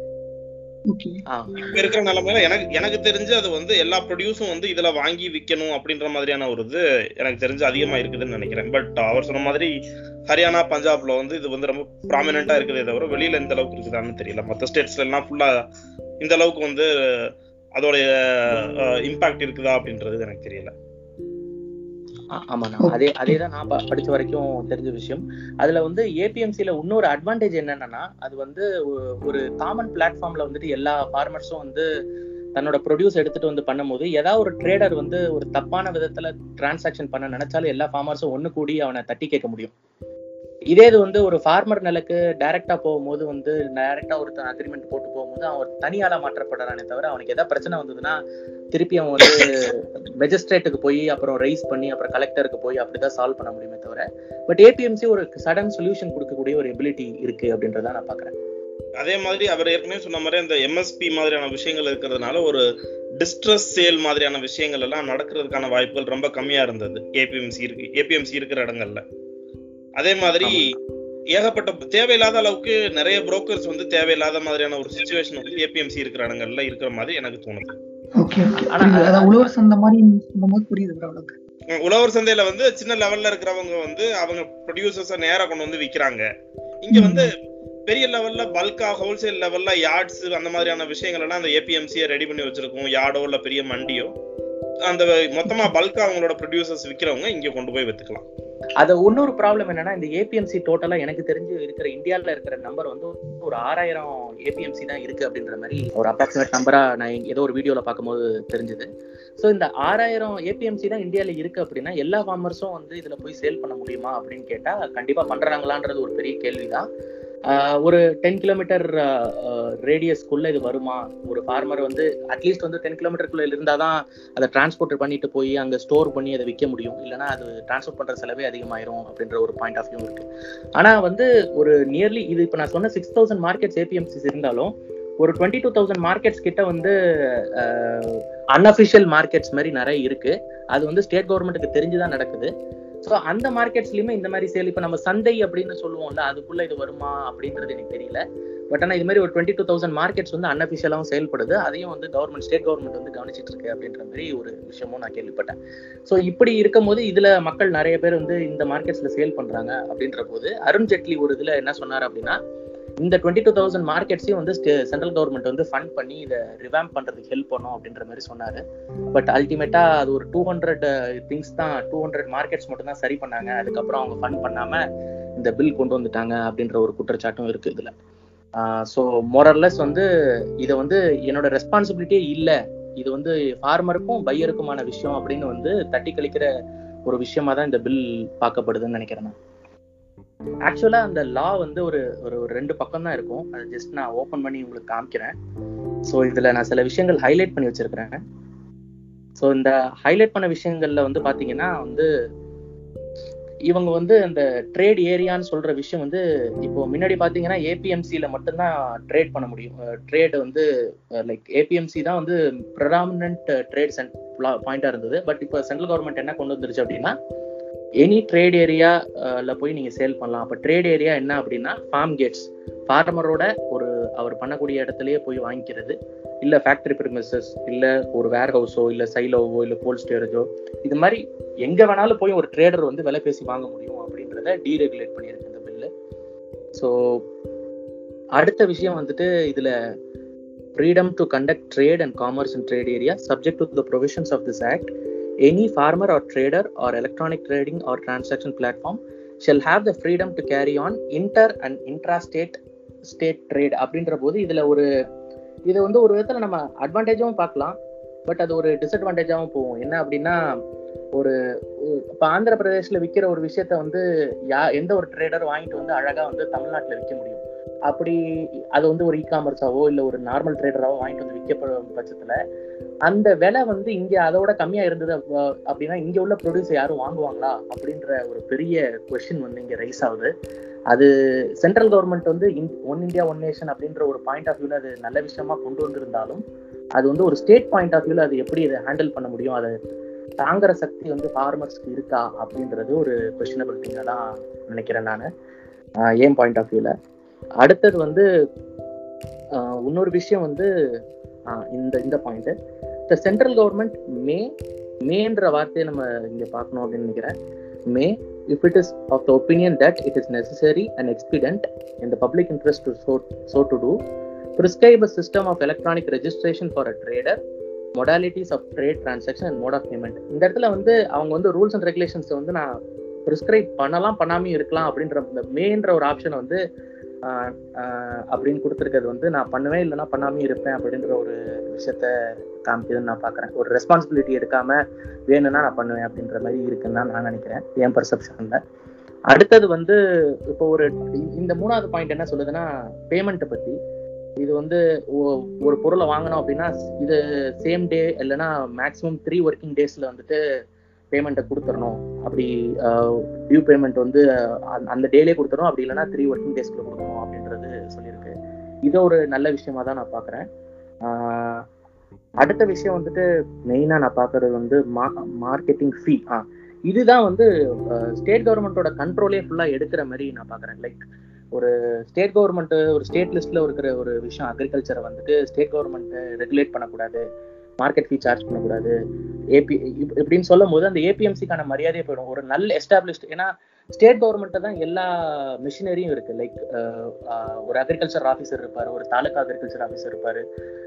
Speaker 3: இப்ப இருக்கிற நிலைமையில எனக்கு தெரிஞ்சு அது வந்து எல்லா ப்ரொடியூஸும் வந்து இதுல வாங்கி விற்கணும் அப்படின்ற மாதிரியான ஒரு இது எனக்கு தெரிஞ்சு அதிகமா இருக்குதுன்னு நினைக்கிறேன். பட் அவர் சொன்ன மாதிரி ஹரியானா, பஞ்சாப்ல வந்து இது வந்து ரொம்ப ப்ராமினென்ட்டா இருக்குதே தவிர வெளியில எந்த அளவுக்கு இருக்குதான்னு தெரியல. மற்ற ஸ்டேட்ஸ்ல எல்லாம் ஃபுல்லா இந்த அளவுக்கு வந்து அதோட இம்பாக்ட் இருக்குதா அப்படின்றது எனக்கு தெரியல.
Speaker 1: ஆமாண்ணா, அதேதான் நான் படிச்ச வரைக்கும் தெரிஞ்ச விஷயம். அதுல வந்து ஏபிஎம்சில இன்னொரு அட்வான்டேஜ் என்னன்னா, அது வந்து ஒரு காமன் பிளாட்ஃபார்ம்ல வந்துட்டு எல்லா ஃபார்மர்ஸும் வந்து தன்னோட ப்ரொடியூஸ் எடுத்துட்டு வந்து பண்ணும்போது ஏதாவது ஒரு ட்ரேடர் வந்து ஒரு தப்பான விதத்துல டிரான்சாக்ஷன் பண்ண நினைச்சாலும் எல்லா ஃபார்மர்ஸும் ஒண்ணு கூடி அவனை தட்டி கேட்க முடியும். இதே இது வந்து ஒரு ஃபார்மர் நிலைக்கு டைரக்டா போகும்போது வந்து டைரக்டா ஒரு அக்ரிமெண்ட் போட்டு போகும்போது அவன் தனியால மாற்றப்படுறானே தவிர அவனுக்கு ஏதாவது பிரச்சனை வந்ததுன்னா திருப்பி அவன் வந்து மெஜிஸ்ட்ரேட்டுக்கு போய் அப்புறம் ரைஸ் பண்ணி அப்புறம் கலெக்டருக்கு போய் அப்படிதான் சால்வ் பண்ண முடியுமே தவிர. பட் ஏபிஎம்சி ஒரு சடன் சொல்யூஷன் கொடுக்கக்கூடிய ஒரு எபிலிட்டி இருக்கு அப்படின்றத நான் பாக்குறேன்.
Speaker 3: அதே மாதிரி அவர் ஏற்கனவே சொன்ன மாதிரி அந்த எம்எஸ்பி மாதிரியான விஷயங்கள் இருக்கிறதுனால ஒரு டிஸ்ட்ரஸ் சேல் மாதிரியான விஷயங்கள் எல்லாம் நடக்கிறதுக்கான வாய்ப்புகள் ரொம்ப கம்மியா இருந்தது ஏபிஎம்சி இருக்கிற இடங்கள்ல. அதே மாதிரி ஏகப்பட்ட தேவையில்லாத அளவுக்கு நிறைய புரோக்கர்ஸ் வந்து தேவையில்லாத மாதிரியான ஒரு சிச்சுவேஷன் வந்து ஏபிஎம்சி இருக்கிற இடங்கள்ல இருக்கிற மாதிரி எனக்கு தோணுது. உழவர் சந்தையில வந்து சின்ன லெவல்ல இருக்கிறவங்க வந்து அவங்க ப்ரொடியூசர்ஸ நேரா கொண்டு வந்து விக்கிறாங்க. இங்க வந்து பெரிய லெவல்ல பல்கா ஹோல்சேல் லெவல்ல யார்ட்ஸ் அந்த மாதிரியான விஷயங்கள் எல்லாம் அந்த ஏபிஎம்சியை ரெடி பண்ணி வச்சிருக்கோம். யார்டோ இல்ல பெரிய மண்டியோ அந்த மொத்தமா பல்கா அவங்களோட ப்ரொடியூசர்ஸ் விக்கிறவங்க இங்க கொண்டு போய் வித்துக்கலாம்.
Speaker 1: அது இன்னொரு ப்ராப்ளம் என்னன்னா, இந்த ஏபிஎம்சி டோட்டலா எனக்கு தெரிஞ்சு இருக்கிற இந்தியாவில இருக்கிற நம்பர் வந்து ஒரு 6000 ஏபிஎம்சி தான் இருக்கு அப்படின்ற மாதிரி ஒரு அப்ராக்சிமேட் நம்பரா நான் ஏதோ ஒரு வீடியோல பார்க்கும்போது தெரிஞ்சது. ஸோ இந்த 6000 ஏபிஎம்சி தான் இந்தியாவில இருக்கு அப்படின்னா எல்லா ஃபார்மர்ஸும் வந்து இதுல போய் சேல் பண்ண முடியுமா அப்படின்னு கேட்டா கண்டிப்பா பண்றாங்களான்றது ஒரு பெரிய கேள்விதான். ஒரு 10 கிலோமீட்டர் ரேடியஸ்க்குள்ள இது வருமா? ஒரு ஃபார்மர் வந்து அட்லீஸ்ட் வந்து 10 கிலோமீட்டருக்குள்ள இருந்தாதான் அதை டிரான்ஸ்போர்ட் பண்ணிட்டு போய் அங்கே ஸ்டோர் பண்ணி அதை விற்க முடியும். இல்லைன்னா அது டிரான்ஸ்போர்ட் பண்ற செலவே அதிகமாயிரும் அப்படின்ற ஒரு பாயிண்ட் ஆஃப் வியூ இருக்கு. ஆனா வந்து ஒரு நியர்லி இது இப்போ நான் சொன்ன 6000 மார்க்கெட்ஸ் ஏபிஎம்சிஸ் இருந்தாலும் ஒரு 22,000 மார்க்கெட்ஸ் கிட்ட வந்து அன்அஃபிஷியல் மார்க்கெட்ஸ் மாதிரி நிறைய இருக்கு. அது வந்து ஸ்டேட் கவர்மெண்ட்டுக்கு தெரிஞ்சுதான் நடக்குது. ஸோ அந்த மார்க்கெட்ஸ்லயுமே இந்த மாதிரி சேல் இப்போ நம்ம சந்தை அப்படின்னு சொல்லுவோம்ல, அதுக்குள்ள இது வருமா அப்படின்றது எனக்கு தெரியல. பட் ஆனால் இது மாதிரி ஒரு 22,000 மார்க்கெட்ஸ் வந்து அன்அஃபிஷியலாகவும் செயல்படுது. அதையும் வந்து ஸ்டேட் கவர்மெண்ட் வந்து கவனிச்சிட்டு இருக்கு அப்படின்ற மாதிரி ஒரு விஷயமும் நான் கேள்விப்பட்டேன். ஸோ இப்படி இருக்கும் போது இதுல மக்கள் நிறைய பேர் வந்து இந்த மார்க்கெட்ஸ்ல சேல் பண்றாங்க அப்படின்ற போது அருண்ஜேட்லி ஒரு இதுல என்ன சொன்னார் அப்படின்னா, இந்த 22,000 மார்க்கெட்ஸையும் வந்து சென்ட்ரல் கவர்மெண்ட் வந்து ஃபண்ட் பண்ணி இதை ரிவாம்ப் பண்றதுக்கு ஹெல்ப் பண்ணும் அப்படின்ற மாதிரி சொன்னாரு. பட் அல்டிமேட்டா அது ஒரு 200 திங்ஸ் தான், 200 மார்க்கெட்ஸ் மட்டும் தான் சரி பண்ணாங்க. அதுக்கப்புறம் அவங்க ஃபண்ட் பண்ணாம இந்த பில் கொண்டு வந்துட்டாங்க அப்படின்ற ஒரு குற்றச்சாட்டும் இருக்கு இதுல. ஸோ மோரல்லஸ் வந்து இதை வந்து என்னோட ரெஸ்பான்சிபிலிட்டியே இல்லை, இது வந்து ஃபார்மருக்கும் பையருக்குமான விஷயம் அப்படின்னு வந்து தட்டி கழிக்கிற ஒரு விஷயமா தான் இந்த பில் பார்க்கப்படுதுன்னு நினைக்கிறேன் நான். ஆக்சுவலா அந்த லா வந்து ஒரு 2 பக்கம் தான் இருக்கும். அது ஜஸ்ட் நான் ஓபன் பண்ணி உங்களுக்கு காமிக்கிறேன். ஸோ இதுல நான் சில விஷயங்கள் ஹைலைட் பண்ணி வச்சிருக்கிறேன். ஸோ இந்த ஹைலைட் பண்ண விஷயங்கள்ல வந்து பாத்தீங்கன்னா வந்து இவங்க வந்து அந்த ட்ரேட் ஏரியான்னு சொல்ற விஷயம் வந்து இப்போ முன்னாடி பாத்தீங்கன்னா ஏபிஎம்சியில மட்டும்தான் ட்ரேட் பண்ண முடியும். ட்ரேட் வந்து லைக் ஏபிஎம்சி தான் வந்து ப்ரெடாமினன்ட் ட்ரேட் பாயிண்டா இருந்தது. பட் இப்போ சென்ட்ரல் கவர்மெண்ட் என்ன கொண்டு வந்துருச்சு அப்படின்னா எனி ட்ரேட் ஏரியால போய் நீங்க சேல் பண்ணலாம். அப்போ ட்ரேட் ஏரியா என்ன அப்படின்னா ஃபார்ம் கேட்ஸ், ஃபார்மரோட அவர் பண்ணக்கூடிய இடத்துலயே போய் வாங்கிக்கிறது, இல்ல ஃபேக்டரி ப்ரிமிசஸ், இல்ல ஒரு வேர் ஹவுஸோ, இல்ல சைலோவோ, இல்ல கோல்ட் ஸ்டோரேஜோ, இது மாதிரி எங்க வேணாலும் போய் ஒரு ட்ரேடர் வந்து விலை பேசி வாங்க முடியும் அப்படின்றத டீரெகுலேட் பண்ணியிருக்கு இந்த பில்லு. ஸோ அடுத்த விஷயம் வந்துட்டு இதுல freedom to conduct trade and commerce in trade area subject to the provisions of this act any farmer or trader or electronic trading or transaction platform shall have the freedom to carry on inter and intrastate trade அப்படின்ற போது இது வந்து ஒரு விதத்துல நம்ம அட்வான்டேஜாவும் பார்க்கலாம், but அது ஒரு டிஸ்அட்வான்டேஜாவும் போகும். என்ன அப்படின்னா, இப்போ ஆந்திர பிரதேஷ்ல விற்கிற ஒரு விஷயத்த வந்து எந்த ஒரு ட்ரேடர் வாங்கிட்டு வந்து அழகா வந்து தமிழ்நாட்டில் விற்க முடியும். அப்படி அது வந்து ஒரு இ-காமர்ஸாவோ இல்லை ஒரு நார்மல் ட்ரேடராவோ வாங்கிட்டு வந்து விற்கப்படும் பட்சத்துல அந்த விலை வந்து இங்க அதோட கம்மியா இருந்தது அப்படின்னா இங்க உள்ள ப்ரொடியூஸ் யாரும் வாங்குவாங்களா அப்படின்ற ஒரு பெரிய கொஸ்டின் வந்து இங்க ரைஸ் ஆகுது. அது சென்ட்ரல் கவர்மெண்ட் வந்து ஒன் இந்தியா ஒன் நேஷன் அப்படின்ற ஒரு பாயிண்ட் ஆஃப் வியூல அது நல்ல விஷயமா கொண்டு வந்திருந்தாலும் அது வந்து ஒரு ஸ்டேட் பாயிண்ட் ஆஃப் வியூல அது எப்படி அதை ஹேண்டில் பண்ண முடியும், அதை தாங்குற சக்தி வந்து ஃபார்மர்ஸ்க்கு இருக்கா அப்படின்றது ஒரு கொஸ்டினபிள் திங்கா தான் நினைக்கிறேன் நான் ஏன் பாயிண்ட் ஆஃப் வியூல. அடுத்தது வந்து இன்னொரு விஷயம் வந்து இந்த பாயிண்ட், த சென்ட்ரல் கவர்மெண்ட் மேன்ற வார்த்தையை நம்ம இங்க பார்க்கணும் அப்படின்னு நினைக்கிறேன். மே if it is of the opinion that it is necessary and expedient in the public interest to so to do, prescribe a system of electronic registration for a trader, modalities of trade transaction and mode of payment. இந்த இடத்துல வந்து அவங்க வந்து rules and regulations வந்து நான் prescribe பண்ணலாம் பண்ணாமையும் இருக்கலாம் அப்படின்ற இந்த மேன்ற ஒரு ஆப்ஷனை வந்து அப்படின்னு கொடுத்துருக்கிறது வந்து நான் பண்ணுவேன் இல்லைன்னா பண்ணாமையும் இருப்பேன் அப்படின்ற ஒரு விஷயத்த காமிக்குதுன்னு நான் பார்க்குறேன். ஒரு ரெஸ்பான்சிபிலிட்டி எடுக்காம வேணும்னா நான் பண்ணுவேன் அப்படின்ற மாதிரி இருக்குன்னு தான் நான் நினைக்கிறேன் என் பர்செப்ஷன்ல. அடுத்தது வந்து இப்போ இந்த மூணாவது பாயிண்ட் என்ன சொல்லுதுன்னா பேமெண்ட்டை பற்றி. இது வந்து ஒரு பொருளை வாங்கணும் அப்படின்னா இது சேம் டே இல்லைன்னா மேக்ஸிமம் 3 ஒர்க்கிங் டேஸ்ல வந்துட்டு பேமெண்ட்டை கொடுத்துடணும். அப்படி டியூ பேமெண்ட் வந்து அந்த டேலே கொடுத்துடணும், அப்படி இல்லைன்னா 3 ஒர்க்கிங் டேஸ்க்குள்ள கொடுக்கணும் அப்படின்றது சொல்லியிருக்கு. இது ஒரு நல்ல விஷயமா தான் நான் பார்க்குறேன். அடுத்த விஷயம் வந்துட்டு மெயினா நான் பார்க்கறது வந்து மார்க்கெட்டிங் ஃபீ. இதுதான் வந்து ஸ்டேட் கவர்மெண்டோட கண்ட்ரோலே ஃபுல்லா எடுக்கிற மாதிரி நான் பார்க்குறேன். லைக் ஒரு ஸ்டேட் கவர்மெண்ட் ஒரு ஸ்டேட் லிஸ்ட்ல இருக்கிற ஒரு விஷயம் அக்ரிகல்ச்சரை வந்துட்டு ஸ்டேட் கவர்மெண்ட் ரெகுலேட் பண்ணக்கூடாது, மார்க்கெட் ஃபீ சார்ஜ் பண்ணக்கூடாது இப்படின்னு சொல்லும் போது அந்த ஏபிஎம்சிக்கான மரியாதையை போயிடும். ஒரு நல்ல எஸ்டாப்ளிஷ்ட், ஏன்னா ஸ்டேட் கவர்மெண்ட்டை தான் எல்லா மிஷினரியும் இருக்கு. லைக் ஒரு அக்ரிகல்ச்சர் ஆஃபீஸர் இருப்பாரு, ஒரு தாலுகா அக்ரிகல்ச்சர் ஆஃபீஸர் இருப்பாரு.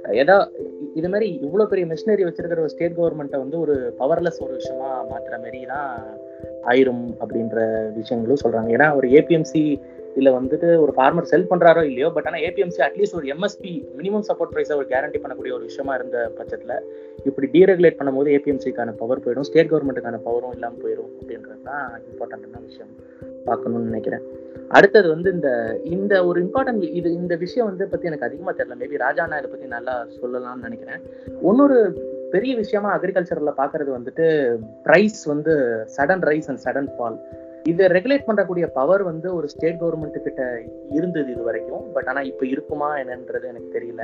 Speaker 1: இது மாதிரி இவ்வளோ பெரிய மிஷினரி வச்சிருக்கிற ஒரு ஸ்டேட் கவர்மெண்ட்டை வந்து ஒரு பவர்லெஸ் ஒரு விஷயமா மாற்றுற மாரி தான் ஆயிரும் அப்படின்ற விஷயங்களும் சொல்றாங்க. ஏன்னா ஒரு ஏபிஎம்சி இல்ல வந்துட்டு ஒரு ஃபார்மர் செல் பண்றாரோ இல்லையோ, பட் ஆனால் ஏபிஎம்சி அட்லீஸ்ட் ஒரு எம்எஸ்பி மினிமம் சப்போர்ட் ப்ரைஸை ஒரு கேரண்டி பண்ணக்கூடிய ஒரு விஷயமா இருந்த பட்சத்தில் இப்படி டீரெகுலேட் பண்ணும்போது ஏபிஎம்சிக்கான பவர் போயிடும், ஸ்டேட் கவர்மெண்ட்டுக்கான பவரும் இல்லாமல் போயிடும் அப்படின்றது தான் இம்பார்ட்டன்டான விஷயம் பார்க்கணும்னு நினைக்கிறேன். அடுத்தது வந்து இந்த ஒரு இம்பார்ட்டன்ட் இந்த விஷயம் வந்து பத்தி எனக்கு அதிகமா தெரியல. மேபி ராஜாண்ணா இதை பத்தி நல்லா சொல்லலாம்னு நினைக்கிறேன். இன்னொரு பெரிய விஷயமா அக்ரிகல்ச்சர்ல பாக்குறது வந்துட்டு பிரைஸ் வந்து sudden rise and sudden fall. இதை ரெகுலேட் பண்ணக்கூடிய பவர் வந்து ஒரு ஸ்டேட் கவர்மெண்ட் கிட்ட இருந்தது இது வரைக்கும், பட் ஆனா இப்ப இருக்குமா என்னன்றது எனக்கு தெரியல.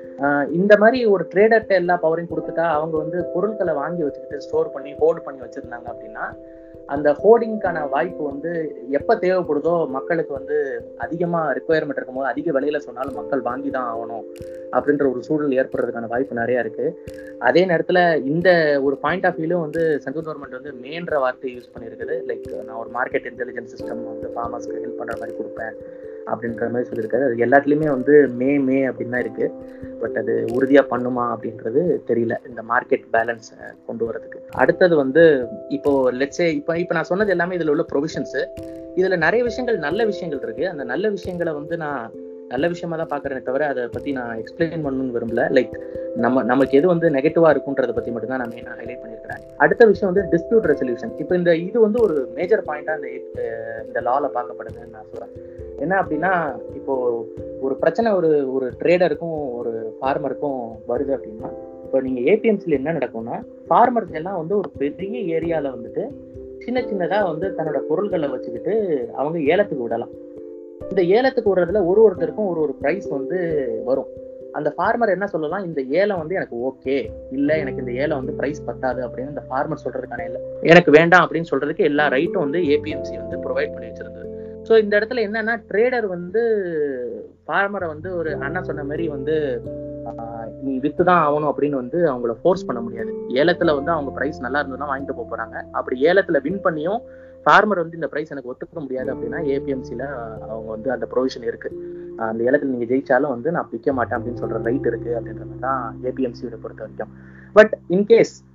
Speaker 1: இந்த மாதிரி ஒரு ட்ரேடர்கிட்ட எல்லா பவரையும் கொடுத்துட்டா அவங்க வந்து பொருட்களை வாங்கி வச்சுக்கிட்டு ஸ்டோர் பண்ணி ஹோல்டு பண்ணி வச்சிருந்தாங்க அப்படின்னா அந்த ஹோர்டிங்கான வாய்ப்பு வந்து எப்ப தேவைப்படுதோ மக்களுக்கு வந்து அதிகமா ரிக்குவயர்மெண்ட் இருக்கும்போது அதிக விலையில சொன்னாலும் மக்கள் வாங்கி தான் ஆகணும் அப்படின்ற ஒரு சூழல் ஏற்படுறதுக்கான வாய்ப்பு நிறைய இருக்கு. அதே நேரத்துல இந்த ஒரு பாயிண்ட் ஆஃப் வியூலும் வந்து சென்ட்ரல் கவர்மெண்ட் வந்து மேன்ற வார்த்தையை யூஸ் பண்ணியிருக்குது. லைக் நான் ஒரு மார்க்கெட் இன்டெலிஜென்ஸ் சிஸ்டம் வந்து ஃபார்மர்ஸ்க்கு ஹெல்ப் பண்ற மாதிரி கொடுப்பேன் அப்படின்ற மாதிரி சொல்லியிருக்காரு. அது எல்லாத்துலயுமே வந்து மே அப்படின்னு தான் இருக்கு, பட் அது உறுதியா பண்ணுமா அப்படின்றது தெரியல இந்த மார்க்கெட் பேலன்ஸ் கொண்டு வரதுக்கு. அடுத்தது வந்து இப்போ லெட்ஸே இப்போ நான் சொன்னது எல்லாமே இதுல உள்ள ப்ரொவிஷன்ஸ். இதுல நிறைய விஷயங்கள் நல்ல விஷயங்கள் இருக்கு. அந்த நல்ல விஷயங்களை வந்து நான் நல்ல விஷயமா தான் பாக்குறேனே தவிர அதை பத்தி நான் எக்ஸ்பிளைன் பண்ணணும்னு விரும்பல. லைக் நமக்கு எது வந்து நெகட்டிவா இருக்குன்றதை பத்தி மட்டும் தான் நான் மெயினா ஹைலைட் பண்ணியிருக்கிறேன். அடுத்த விஷயம் வந்து டிஸ்பியூட் ரெசல்யூஷன். இப்போ இது வந்து ஒரு மேஜர் பாயிண்டா இந்த லால பார்க்கப்படுதுன்னு நான் சொல்றேன். என்ன அப்படின்னா இப்போ ஒரு பிரச்சனை ஒரு ட்ரேடருக்கும் ஒரு ஃபார்மருக்கும் வருது அப்படின்னா, இப்போ நீங்க ஏபிஎம்சில என்ன நடக்கும்னா ஃபார்மர்ஸ் எல்லாம் வந்து ஒரு பெரிய ஏரியால வந்துட்டு சின்னதா வந்து தன்னோட பொருள்களை வச்சுக்கிட்டு அவங்க ஏலத்துக்கு விடலாம். இந்த ஏலத்துக்கு விடுறதுல ஒருத்தருக்கும் ஒரு பிரைஸ் வந்து வரும். அந்த ஃபார்மர் என்ன சொல்லலாம், இந்த ஏலம் வந்து எனக்கு ஓகே, இல்ல எனக்கு இந்த ஏலம் வந்து பிரைஸ் பத்தாது அப்படின்னு இந்த ஃபார்மர் சொல்றதுக்கான இல்லை, எனக்கு வேண்டாம் அப்படின்னு சொல்றதுக்கு எல்லா ரைட்டும் வந்து ஏபிஎம்சி வந்து ப்ரொவைட் பண்ணி வச்சிருந்தது. ஸோ இந்த இடத்துல என்னன்னா ட்ரேடர் வந்து ஃபார்மரை வந்து ஒரு அண்ணா சொன்ன மாதிரி வந்து நீ வித்து தான் ஆகணும் அப்படின்னு வந்து அவங்கள ஃபோர்ஸ் பண்ண முடியாது. ஏலத்துல வந்து அவங்க பிரைஸ் நல்லா இருந்ததுன்னா வாங்கிட்டு போறாங்க. அப்படி ஏலத்துல வின் பண்ணியும் ஃபார்மர் வந்து இந்த பிரைஸ் எனக்கு ஒத்துக்க முடியாது அப்படின்னா ஏபிஎம்சில அவங்க வந்து அந்த ப்ரொவிஷன் இருக்கு. அந்த ஏலத்தில் நீங்க ஜெயிச்சாலும் வந்து நான் விற்க மாட்டேன் அப்படின்னு சொல்ற ரைட் இருக்கு அப்படின்றது தான் ஏபிஎம்சியோட பொறுத்த வரைக்கும். பட் இன்கேஸ்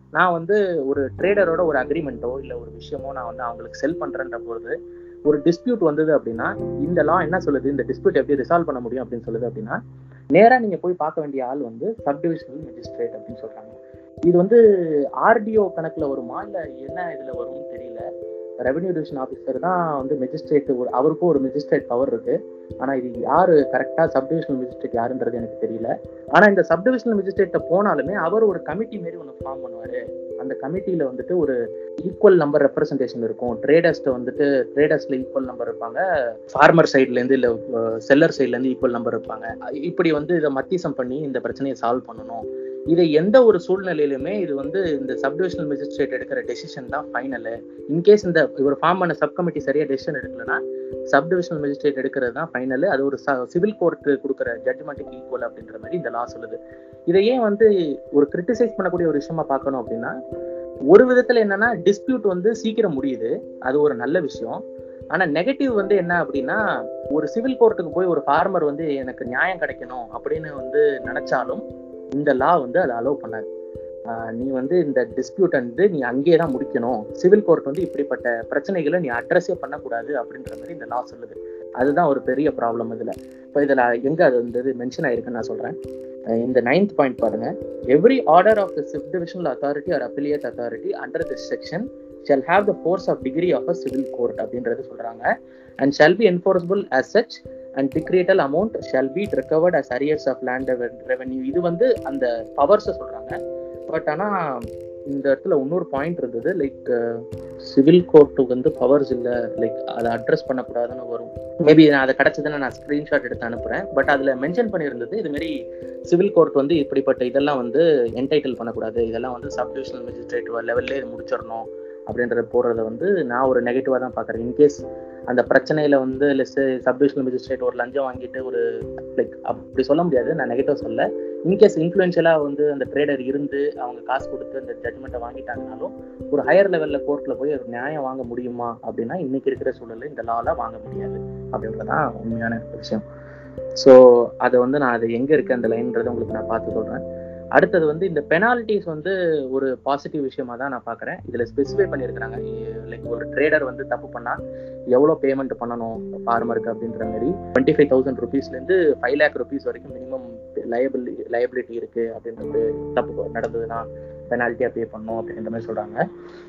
Speaker 1: நான் வந்து ஒரு ட்ரேடரோட ஒரு அக்ரிமெண்ட்டோ இல்லை ஒரு விஷயமோ நான் வந்து அவங்களுக்கு செல் பண்றேன்ற போது ஒரு டிஸ்பியூட் வந்தது அப்படின்னா இந்த லா என்ன சொல்லுது, இந்த டிஸ்பியூட் எப்படி ரிசால்வ் பண்ண முடியும் அப்படின்னு சொல்லுது அப்படின்னா, நேரா நீங்க போய் பார்க்க வேண்டிய ஆள் வந்து சப்டிவிஷனல் மேஜிஸ்ட்ரேட் அப்படின்னு சொல்றாங்க. இது வந்து ஆர்டிஓ கணக்குல வருமா இல்ல என்ன இதுல வரும்னு தெரியல. ரெவென்யூ டிவிஷன் ஆஃபீஸர் தான் வந்து மெஜிஸ்ட்ரேட், அவருக்கும் ஒரு மெஜிஸ்ட்ரேட் பவர் இருக்கு. ஆனா இது யாரு கரெக்டா சப்டிவிஷனல் மெஜிஸ்ட்ரேட் யாருன்றது எனக்கு தெரியல. ஆனா இந்த சப்டிவிஷனல் மெஜிஸ்ட்ரேட்ட போனாலுமே அவர் ஒரு கமிட்டி மாரி ஒன்று ஃபார்ம் பண்ணுவாரு. அந்த கமிட்டியில வந்துட்டு ஒரு ஈக்குவல் நம்பர் ரெப்ரசன்டேஷன் இருக்கும். ட்ரேடர்ஸ்ட வந்துட்டு ட்ரேடர்ஸ்ல ஈக்குவல் நம்பர் இருப்பாங்க, ஃபார்மர் சைட்ல இருந்து இல்ல செல்லர் சைட்ல இருந்து ஈக்குவல் நம்பர் இருப்பாங்க. இப்படி வந்து இதை மத்தியசம் பண்ணி இந்த பிரச்சனையை சால்வ் பண்ணணும். இதை எந்த ஒரு சூழ்நிலையிலுமே இது வந்து இந்த சப்டிவிஷனல் மேஜிஸ்ட்ரேட் எடுக்கிற டெசிஷன் தான் ஃபைனல். இன்கேஸ் இந்த இவர் ஃபார்ம் பண்ண சப் கமிட்டி சரியா டெசிஷன் எடுக்கலன்னா சப்டிவிஷனல் மேஜிஸ்ட்ரேட் எடுக்கிறது தான் ஃபைனல். அது ஒரு சிவில் கோர்ட்டு கொடுக்குற ஜட்ஜ்மெண்ட்டுக்கு ஈக்குவல் அப்படின்ற மாதிரி இந்த லா சொல்லுது. இதையே வந்து ஒரு கிரிட்டிசைஸ் பண்ணக்கூடிய ஒரு விஷயமா பார்க்கணும் அப்படின்னா, ஒரு விதத்துல என்னன்னா டிஸ்பியூட் வந்து சீக்கிரம் முடியுது, அது ஒரு நல்ல விஷயம். ஆனா நெகட்டிவ் வந்து என்ன அப்படின்னா, ஒரு சிவில் கோர்ட்டுக்கு போய் ஒரு ஃபார்மர் வந்து எனக்கு நியாயம் கிடைக்கணும் அப்படின்னு வந்து நினைச்சாலும் இந்த லா வந்து அதை அலோவ் பண்ணாது. நீ வந்து இந்த டிஸ்பியூட் வந்து நீ அங்கேயே தான் முடிக்கணும், சிவில் கோர்ட் வந்து இப்படிப்பட்ட பிரச்சனைகளை நீ அட்ரஸே பண்ணக்கூடாது அப்படின்ற மாதிரி இந்த லா சொல்லுது. அதுதான் ஒரு பெரிய ப்ராப்ளம் இதுல. இப்போ இதுல எங்க அது வந்து மென்ஷன் ஆயிருக்குன்னு நான் சொல்றேன். இந்த 9th பாயிண்ட் பாருங்க. Every order of the subdivisional authority or affiliate authority under this section shall have the force of degree of a civil court அப்படின்றது சொல்றாங்க. and shall be enforceable as such and decretal amount shall be recovered as arrears of land revenue. இது வந்து அந்த பவர்ஸை சொல்றாங்க. But ஆனா இந்த இடத்துல இன்னொரு பாயிண்ட் இருந்தது, லைக் சிவில் கோர்ட்டுக்கு வந்து பவர்ஸ் இல்லை, லைக் அதை அட்ரஸ் பண்ணக்கூடாதுன்னு வரும். மேபி நான் அதை கிடைச்சதுன்னு நான் ஸ்கிரீன்ஷாட் எடுத்து அனுப்புறேன். பட் அதுல மென்ஷன் பண்ணியிருந்தது இது மாதிரி சிவில் கோர்ட் வந்து இப்படிப்பட்ட இதெல்லாம் வந்து என்டைட்டில் பண்ணக்கூடாது, இதெல்லாம் வந்து சப்டிவிஷனல் மேஜிஸ்ட்ரேட் லெவல்லே இது முடிச்சிடணும் அப்படின்றத போடுறத வந்து நான் ஒரு நெகட்டிவாக தான் பார்க்குறேன். இன்கேஸ் அந்த பிரச்சனையில வந்து சப்டிவிஷனல் மேஜிஸ்ட்ரேட் ஒரு லஞ்சம் வாங்கிட்டு ஒரு லைக் அப்படி சொல்ல முடியாது, நான் நெகட்டிவ் சொல்ல. இன்கேஸ் இன்ஃப்ளூயன்ஷியலாக வந்து அந்த ட்ரேடர் இருந்து அவங்க காசு கொடுத்து அந்த ஜட்மெண்ட்டை வாங்கிட்டாங்கனாலும் ஒரு ஹையர் லெவலில் கோர்ட்டில் போய் ஒரு நியாயம் வாங்க முடியுமா அப்படின்னா இன்னைக்கு இருக்கிற சூழலில் இந்த லால வாங்க முடியாது அப்படின்றதான் உண்மையான விஷயம். ஸோ அதை வந்து நான் அது எங்கே இருக்கு அந்த லைன்ன்றதை உங்களுக்கு நான் பார்த்து சொல்கிறேன். அடுத்தது வந்து இந்த பெனால்டிஸ் வந்து ஒரு பாசிட்டிவ் விஷயமா தான் நான் பார்க்குறேன். இதில் ஸ்பெசிஃபை பண்ணியிருக்கிறாங்க, லைக் ஒரு ட்ரேடர் வந்து தப்பு பண்ணால் எவ்வளோ பேமெண்ட் பண்ணணும் ஃபார்மருக்கு அப்படின்ற மாதிரி 25,000 rupeesலேருந்து 5 lakh rupees வரைக்கும் மினிமம் லயபிலிட்டி இருக்கு அப்படின்றது தப்பு நடந்ததுன்னா பெனால்ட்டியாக பே பண்ணணும் அப்படின்ற மாதிரி சொல்கிறாங்க.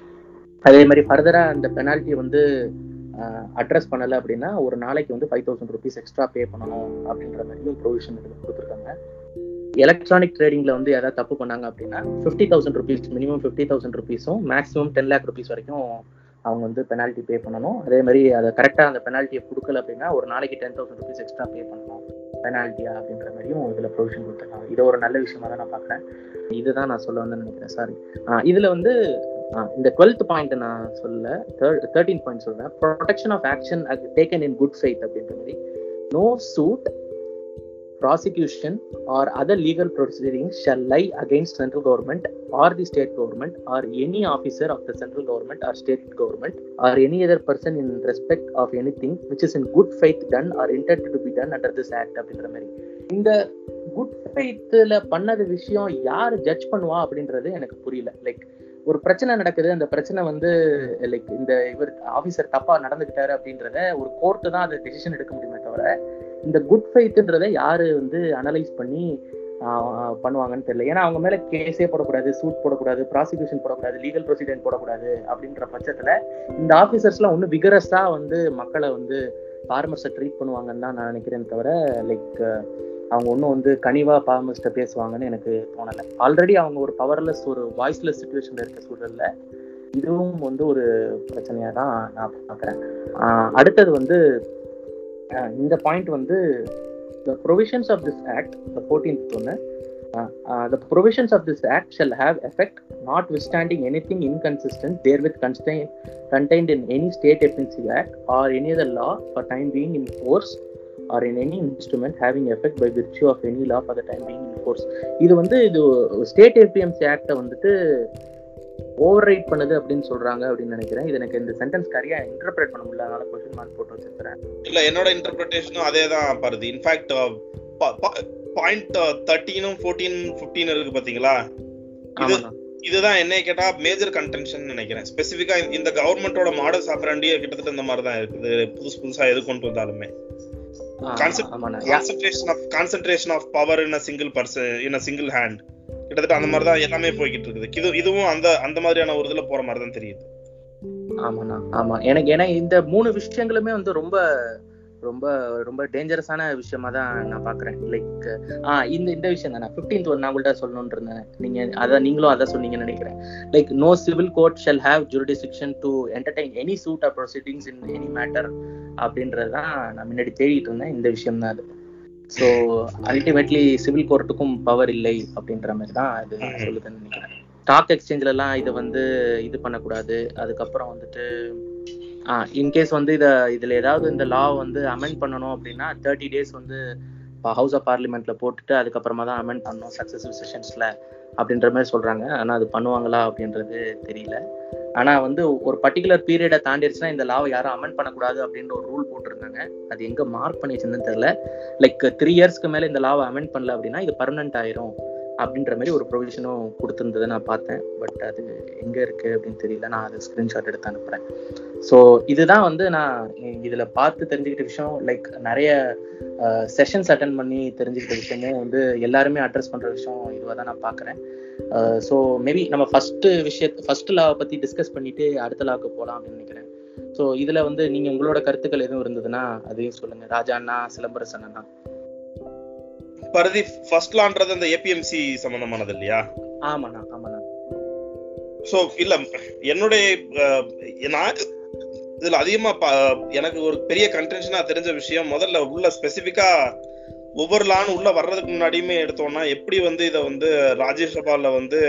Speaker 1: அதே மாதிரி ஃபர்தராக அந்த பெனால்ட்டி வந்து அட்ரஸ் பண்ணலை அப்படின்னா ஒரு நாளைக்கு வந்து 5,000 rupees எக்ஸ்ட்ரா பே பண்ணணும் அப்படின்ற மாதிரியும் ப்ரொவிஷன் கொடுத்துருக்காங்க. எலக்ட்ரானிக் ட்ரேடிங்ல வந்து ஏதாவது தப்பு பண்ணாங்க அப்படின்னா 50,000 rupees மினிமம் 50,000 rupeesம் மேக்ஸிமம் 10 lakh rupees வரைக்கும் அவங்க வந்து பெனால்ட்டி பே பண்ணணும். அதே மாதிரி அதை கரெக்டாக அந்த பெனால்ட்டியை கொடுக்கல அப்படின்னா ஒரு நாளைக்கு 10,000 rupees எக்ஸ்ட்ரா பே பண்ணணும் பெனால்ட்டியா அப்படின்ற மாதிரியும் இதில் ப்ரொவிஷன் கொடுத்துருக்காங்க. இது ஒரு நல்ல விஷயமா தான் நான் பார்க்குறேன். இதுதான் நான் சொல்ல வந்து நினைக்கிறேன். சாரி, இதில் வந்து இந்த 12th பாயிண்ட் நான் சொல்ல 13th பாயிண்ட் சொல்றேன். Protection of action taken in good faith அப்படின்ற மாதிரி no suit prosecution or other legal proceedings shall lie against central government or the state government or any officer of the central government or state government or any other person in respect of anything which is in good faith done or intended to be done under this act அப்படின்ற மாதிரி. இந்த good ஃபெய்த்ல பண்ணது விஷயம் யார் judge பண்ணுவா அப்படின்றது எனக்கு புரியல. லைக் ஒரு பிரச்சனை நடக்குது, அந்த பிரச்சனை வந்து லைக் இந்த இவர் ஆஃபீஸர் தப்பா நடந்துக்கிட்டாரு அப்படின்றத ஒரு கோர்ட்டு தான் அது டெசிஷன் எடுக்க முடியுமே தவிர இந்த குட் ஃபெய்த்ன்றதை யாரு வந்து அனலைஸ் பண்ணி பண்ணுவாங்கன்னு தெரியல. ஏன்னா அவங்க மேல கேஸே போடக்கூடாது, சூட் போடக்கூடாது, ப்ராசிக்யூஷன் போடக்கூடாது, லீகல் ப்ரொசீடியர் போடக்கூடாது அப்படின்ற பட்சத்துல இந்த ஆஃபீஸர்ஸ்லாம் ஒன்றும் விகரஸா வந்து மக்களை வந்து ஃபார்மர்ஸை ட்ரீட் பண்ணுவாங்கன்னு தான் நான் நினைக்கிறேன் தவிர லைக் அவங்க ஒன்றும் வந்து கனிவா ஃபார்மர்ஸ்ட்ட பேசுவாங்கன்னு எனக்கு தோணலை. ஆல்ரெடி அவங்க ஒரு பவர்லெஸ் ஒரு வாய்ஸ்லெஸ் சிச்சுவேஷன்ல இருக்க சூழல்ல இதுவும் வந்து ஒரு பிரச்சனையா தான் நான் பார்க்குறேன். அடுத்தது வந்து இந்த பாயிண்ட் வந்து the provisions of this act, the 14th one, the provisions of this act shall have effect notwithstanding anything inconsistent therewith contained in any state efficiency act or any other law for time being in force or in any instrument having effect by virtue of any law for the time being in force. இது வந்து இது state எஃபிஎம்சி ஆக்டை வந்துட்டு over right பண்ணுது அப்படின்னு சொல்றாங்க அப்படின்னு நினைக்கிறேன். இது எனக்கு இந்த சென்டென்ஸ் சரியா இன்டர்பிரேட் பண்ண முடியல, அதனால क्वेश्चन மார்க் போட்டு வச்சிருக்கேன்.
Speaker 3: இல்ல என்னோட இன்டர்பிரேஷனும் அதே தான் பாருது. இன்ஃபேக்ட் பாயிண்ட் 13 14 15 இருக்கு பாத்தீங்களா, இதுதான் என்னை கேட்டா மேஜர் கன்டென்ஷன் நினைக்கிறேன். ஸ்பெசிஃபிக்கா இந்த கவர்மெண்டோட மாடல்ஸ் ஆப்பரண்டியே கிட்டத்தட்ட இந்த மாதிரி தான் இருக்குது. புதுசா எது கொண்டு வந்தாலுமே concentration of power in a single person in a single hand, கிட்டத்தட்ட அந்த மாதிரி தான் எல்லாமே போய்கிட்டு இருக்குது. இதுவும் அந்த மாதிரியான ஒரு இதுல போற மாதிரி தான் தெரியுது.
Speaker 1: ஆமாண்ணா, ஆமா. எனக்கு ஏன்னா இந்த 3 விஷயங்களுமே வந்து ரொம்ப ரொம்ப ரொம்ப டேஞ்சரஸான விஷயமா தான் நான் பாக்குறேன். லைக் இந்த விஷயம் தான் 15th நான் உங்கள்கிட்ட சொல்லணும்னு இருந்தேன். நீங்களும் அதான் சொன்னீங்கன்னு நினைக்கிறேன். Like no civil court shall have jurisdiction to entertain any suit or proceedings in any matter அப்படின்றது தான் நான் முன்னாடி தேடிட்டு இருந்தேன். இந்த விஷயம் தான் அது. ஸோ அல்டிமேட்லி சிவில் கோர்ட்டுக்கும் பவர் இல்லை அப்படின்ற மாதிரி தான் அது சொல்லுதுன்னு நினைக்கிறேன். ஸ்டாக் எக்ஸ்சேஞ்சிலலாம் இதை வந்து இது பண்ணக்கூடாது. அதுக்கப்புறம் வந்துட்டு இன்கேஸ் வந்து இதில் ஏதாவது இந்த லா வந்து அமெண்ட் பண்ணணும் அப்படின்னா 30 days வந்து ஹவுஸ் ஆஃப் பார்லிமெண்ட்ல போட்டுட்டு அதுக்கப்புறமா தான் அமெண்ட் பண்ணணும் சக்சஸிவ் செஷன்ஸ்ல அப்படின்ற மாதிரி சொல்றாங்க. ஆனால் அது பண்ணுவாங்களா அப்படின்றது தெரியல. ஆனால் வந்து ஒரு பர்டிகுலர் பீரியடை தாண்டிடுச்சுன்னா இந்த லாவை யாரும் அமெண்ட் பண்ணக்கூடாது அப்படின்ற ஒரு ரூல் போட்டிருந்தாங்க. அது எங்கே மார்க் பண்ணி வச்சிருந்தேன்னு தெரியல. லைக் 3 yearsக்கு மேலே இந்த லாவை அமெண்ட் பண்ணல அப்படின்னா இது பர்மனெண்ட் ஆயிரும் அப்படின்ற மாதிரி ஒரு ப்ரொவிஷனும் கொடுத்துருந்ததை நான் பார்த்தேன். பட் அது எங்கே இருக்குது அப்படின்னு தெரியல. நான் அது ஸ்க்ரீன்ஷாட் எடுத்து அனுப்புகிறேன். ஸோ இதுதான் வந்து நான் இதில் பார்த்து தெரிஞ்சுக்கிட்ட விஷயம். லைக் நிறைய செஷன்ஸ் அட்டென்ட் பண்ணி தெரிஞ்சுக்கிட்ட விஷயமும் வந்து எல்லாருமே அட்ரஸ் பண்ணுற விஷயம் இதுவாக தான் நான் பார்க்குறேன். ஸோ மேபி நம்ம ஃபர்ஸ்ட் லாவை பற்றி டிஸ்கஸ் பண்ணிட்டு அடுத்த லாவுக்கு போகலாம் அப்படின்னு நினைக்கிறேன். ஸோ இதில் வந்து நீங்கள் உங்களோட கருத்துக்கள் எதுவும் இருந்ததுன்னா அதையும் சொல்லுங்கள். ராஜா அண்ணா, சிலம்பரசன் அண்ணா.
Speaker 3: பரதி ஃபர்ஸ்ட் லான்றது அந்த ஏபிஎம்சி சம்பந்தமானது இல்லையா?
Speaker 1: ஆமாண்ணா, ஆமாண்ணா.
Speaker 3: சோ இல்ல என்னுடைய நான் இதுல அதிகமா எனக்கு ஒரு பெரிய கன்டென்ஷனா தெரிஞ்ச விஷயம், முதல்ல உள்ள ஸ்பெசிபிக்கா ஒவ்வொரு லான் உள்ள வர்றதுக்கு முன்னாடியுமே எடுத்தோம்னா எப்படி வந்து இதை வந்து ராஜ்யசபால வந்து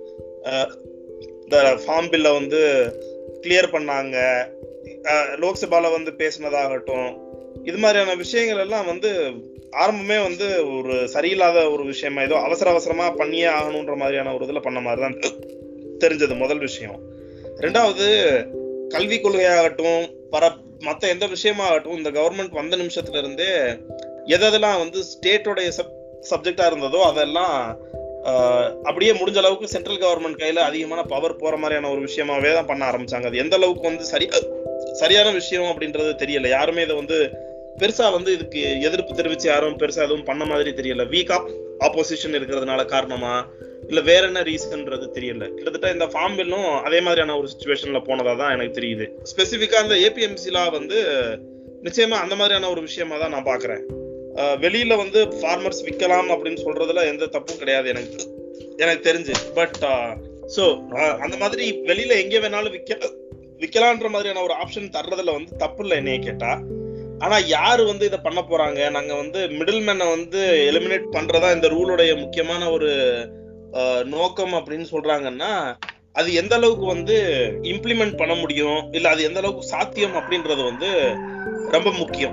Speaker 3: இந்த ஃபார்ம் பில்ல வந்து கிளியர் பண்ணாங்க, லோக்சபால வந்து பேசினதாகட்டும், இது மாதிரியான விஷயங்கள் எல்லாம் வந்து ஆரம்பமே வந்து ஒரு சரியில்லாத ஒரு விஷயமா ஏதோ அவசரமா பண்ணியே ஆகணும்ன்ற மாதிரியான ஒரு இதுல பண்ண மாதிரிதான் தெரிஞ்சது முதல் விஷயம். ரெண்டாவது, கல்வி கொள்கையாகட்டும் மத்த எந்த விஷயமாகட்டும் இந்த கவர்மெண்ட் வந்த நிமிஷத்துல இருந்தே எதெல்லாம் வந்து ஸ்டேட்டோடைய சப்ஜெக்டா இருந்ததோ அதெல்லாம் அப்படியே முடிஞ்ச அளவுக்கு சென்ட்ரல் கவர்மெண்ட் கையில அதிகமான பவர் போற மாதிரியான ஒரு விஷயமாவே தான் பண்ண ஆரம்பிச்சாங்க. அது எந்த அளவுக்கு வந்து சரியான விஷயம் அப்படின்றது தெரியல. யாருமே இதை வந்து பெருசா வந்து இதுக்கு எதிர்ப்பு தெரிவிச்சு யாரும் பெருசா எதுவும் பண்ண மாதிரி தெரியல. வீக் ஆப்போசிஷன் இருக்கிறதுனால காரணமா இல்ல வேற என்ன ரீசன்ன்றது தெரியல. கிட்டத்தட்ட இந்த ஃபார்ம் பில்லும் அதே மாதிரியான ஒரு சிச்சுவேஷன்ல போனதா தான் எனக்கு தெரியுது. ஸ்பெசிபிக்கா இந்த ஏபிஎம்சிலா வந்து நிச்சயமா அந்த மாதிரியான ஒரு விஷயமா தான் நான் பாக்குறேன். வெளியில வந்து ஃபார்மர்ஸ் விற்கலாம் அப்படின்னு சொல்றதுல எந்த தப்பும் கிடையாது எனக்கு தெரிஞ்சு. பட் சோ அந்த மாதிரி வெளியில எங்க வேணாலும் விற்கலான்ற மாதிரியான ஒரு ஆப்ஷன் தர்றதுல வந்து தப்பு இல்லை என்னைய கேட்டா. ஆனா யாரு வந்து இதை பண்ண போறாங்க, நாங்க வந்து மிடில் மேனை வந்து எலிமினேட் பண்றதா இந்த ரூலோடைய முக்கியமான ஒரு நோக்கம் அப்படின்னு சொல்றாங்கன்னா அது எந்த அளவுக்கு வந்து இம்ப்ளிமெண்ட் பண்ண முடியும், இல்ல அது எந்த அளவுக்கு சாத்தியம் அப்படின்றது வந்து ரொம்ப முக்கியம்.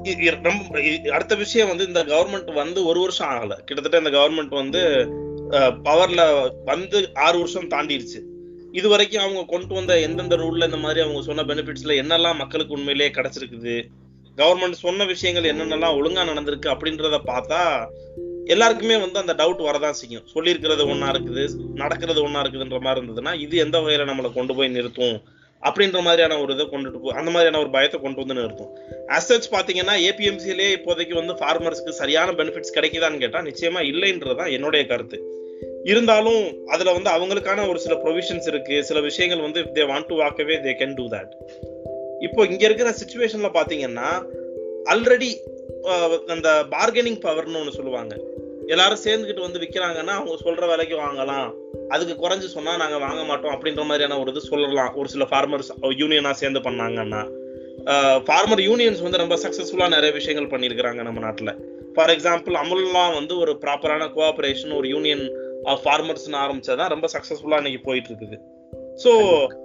Speaker 3: அடுத்த விஷயம் வந்து இந்த கவர்மெண்ட் வந்து 1 வருஷம் ஆகல. கிட்டத்தட்ட இந்த கவர்மெண்ட் வந்து பவர்ல வந்து 6 வருஷம் தாண்டிடுச்சு. இது வரைக்கும் அவங்க கொண்டு வந்த எந்தெந்த ரூல்ல இந்த மாதிரி அவங்க சொன்ன பெனிஃபிட்ஸ்ல என்னெல்லாம் மக்களுக்கு உண்மையிலேயே கிடைச்சிருக்குது, கவர்மெண்ட் சொன்ன விஷயங்கள் என்னென்னலாம் ஒழுங்கா நடந்திருக்கு அப்படின்றத பார்த்தா எல்லாருக்குமே வந்து அந்த டவுட் வரதான் செய்யும். சொல்லியிருக்கிறது ஒன்னா இருக்குது, நடக்கிறது ஒன்னா இருக்குதுன்ற மாதிரி இருந்ததுன்னா இது எந்த வகையில நம்மளை கொண்டு போய் நிறுத்தும் அப்படின்ற மாதிரியான ஒரு இதை கொண்டுட்டு அந்த மாதிரியான ஒரு பயத்தை கொண்டு வந்து நிறுத்தும். அசச் பாத்தீங்கன்னா ஏபிஎம்சிலே இப்போதைக்கு வந்து ஃபார்மர்ஸ்க்கு சரியான பெனிஃபிட்ஸ் கிடைக்குதான்னு கேட்டா நிச்சயமா இல்லைன்றதுதான் என்னுடைய கருத்து. இருந்தாலும் அதுல வந்து அவங்களுக்கான ஒரு சில ப்ரொவிஷன்ஸ் இருக்கு, சில விஷயங்கள் வந்து if they want to walk away they can do that. இப்போ இங்க இருக்கிற சிச்சுவேஷன்ல பாத்தீங்கன்னா ஆல்ரெடி அந்த பார்கெனிங் பவர்னு ஒண்ணு சொல்லுவாங்க. எல்லாரும் சேர்ந்துக்கிட்டு வந்து விற்கிறாங்கன்னா அவங்க சொல்ற விலைக்கு வாங்கலாம், அதுக்கு குறைஞ்சு சொன்னா நாங்க வாங்க மாட்டோம் அப்படின்ற மாதிரியான ஒரு இது சொல்லலாம். ஒரு சில ஃபார்மர்ஸ் யூனியனா சேர்ந்து பண்ணாங்கன்னா ஃபார்மர் யூனியன்ஸ் வந்து ரொம்ப சக்சஸ்ஃபுல்லா நிறைய விஷயங்கள் பண்ணியிருக்கிறாங்க நம்ம நாட்டுல. ஃபார் எக்ஸாம்பிள் அமுல்லாம் வந்து ஒரு ப்ராப்பரான கோஆபரேஷன் ஒரு யூனியன் ஆஃப் ஃபார்மர்ஸ்னு ஆரம்பிச்சதான் ரொம்ப சக்சஸ்ஃபுல்லா இன்னைக்கு போயிட்டு இருக்குது. ஸோ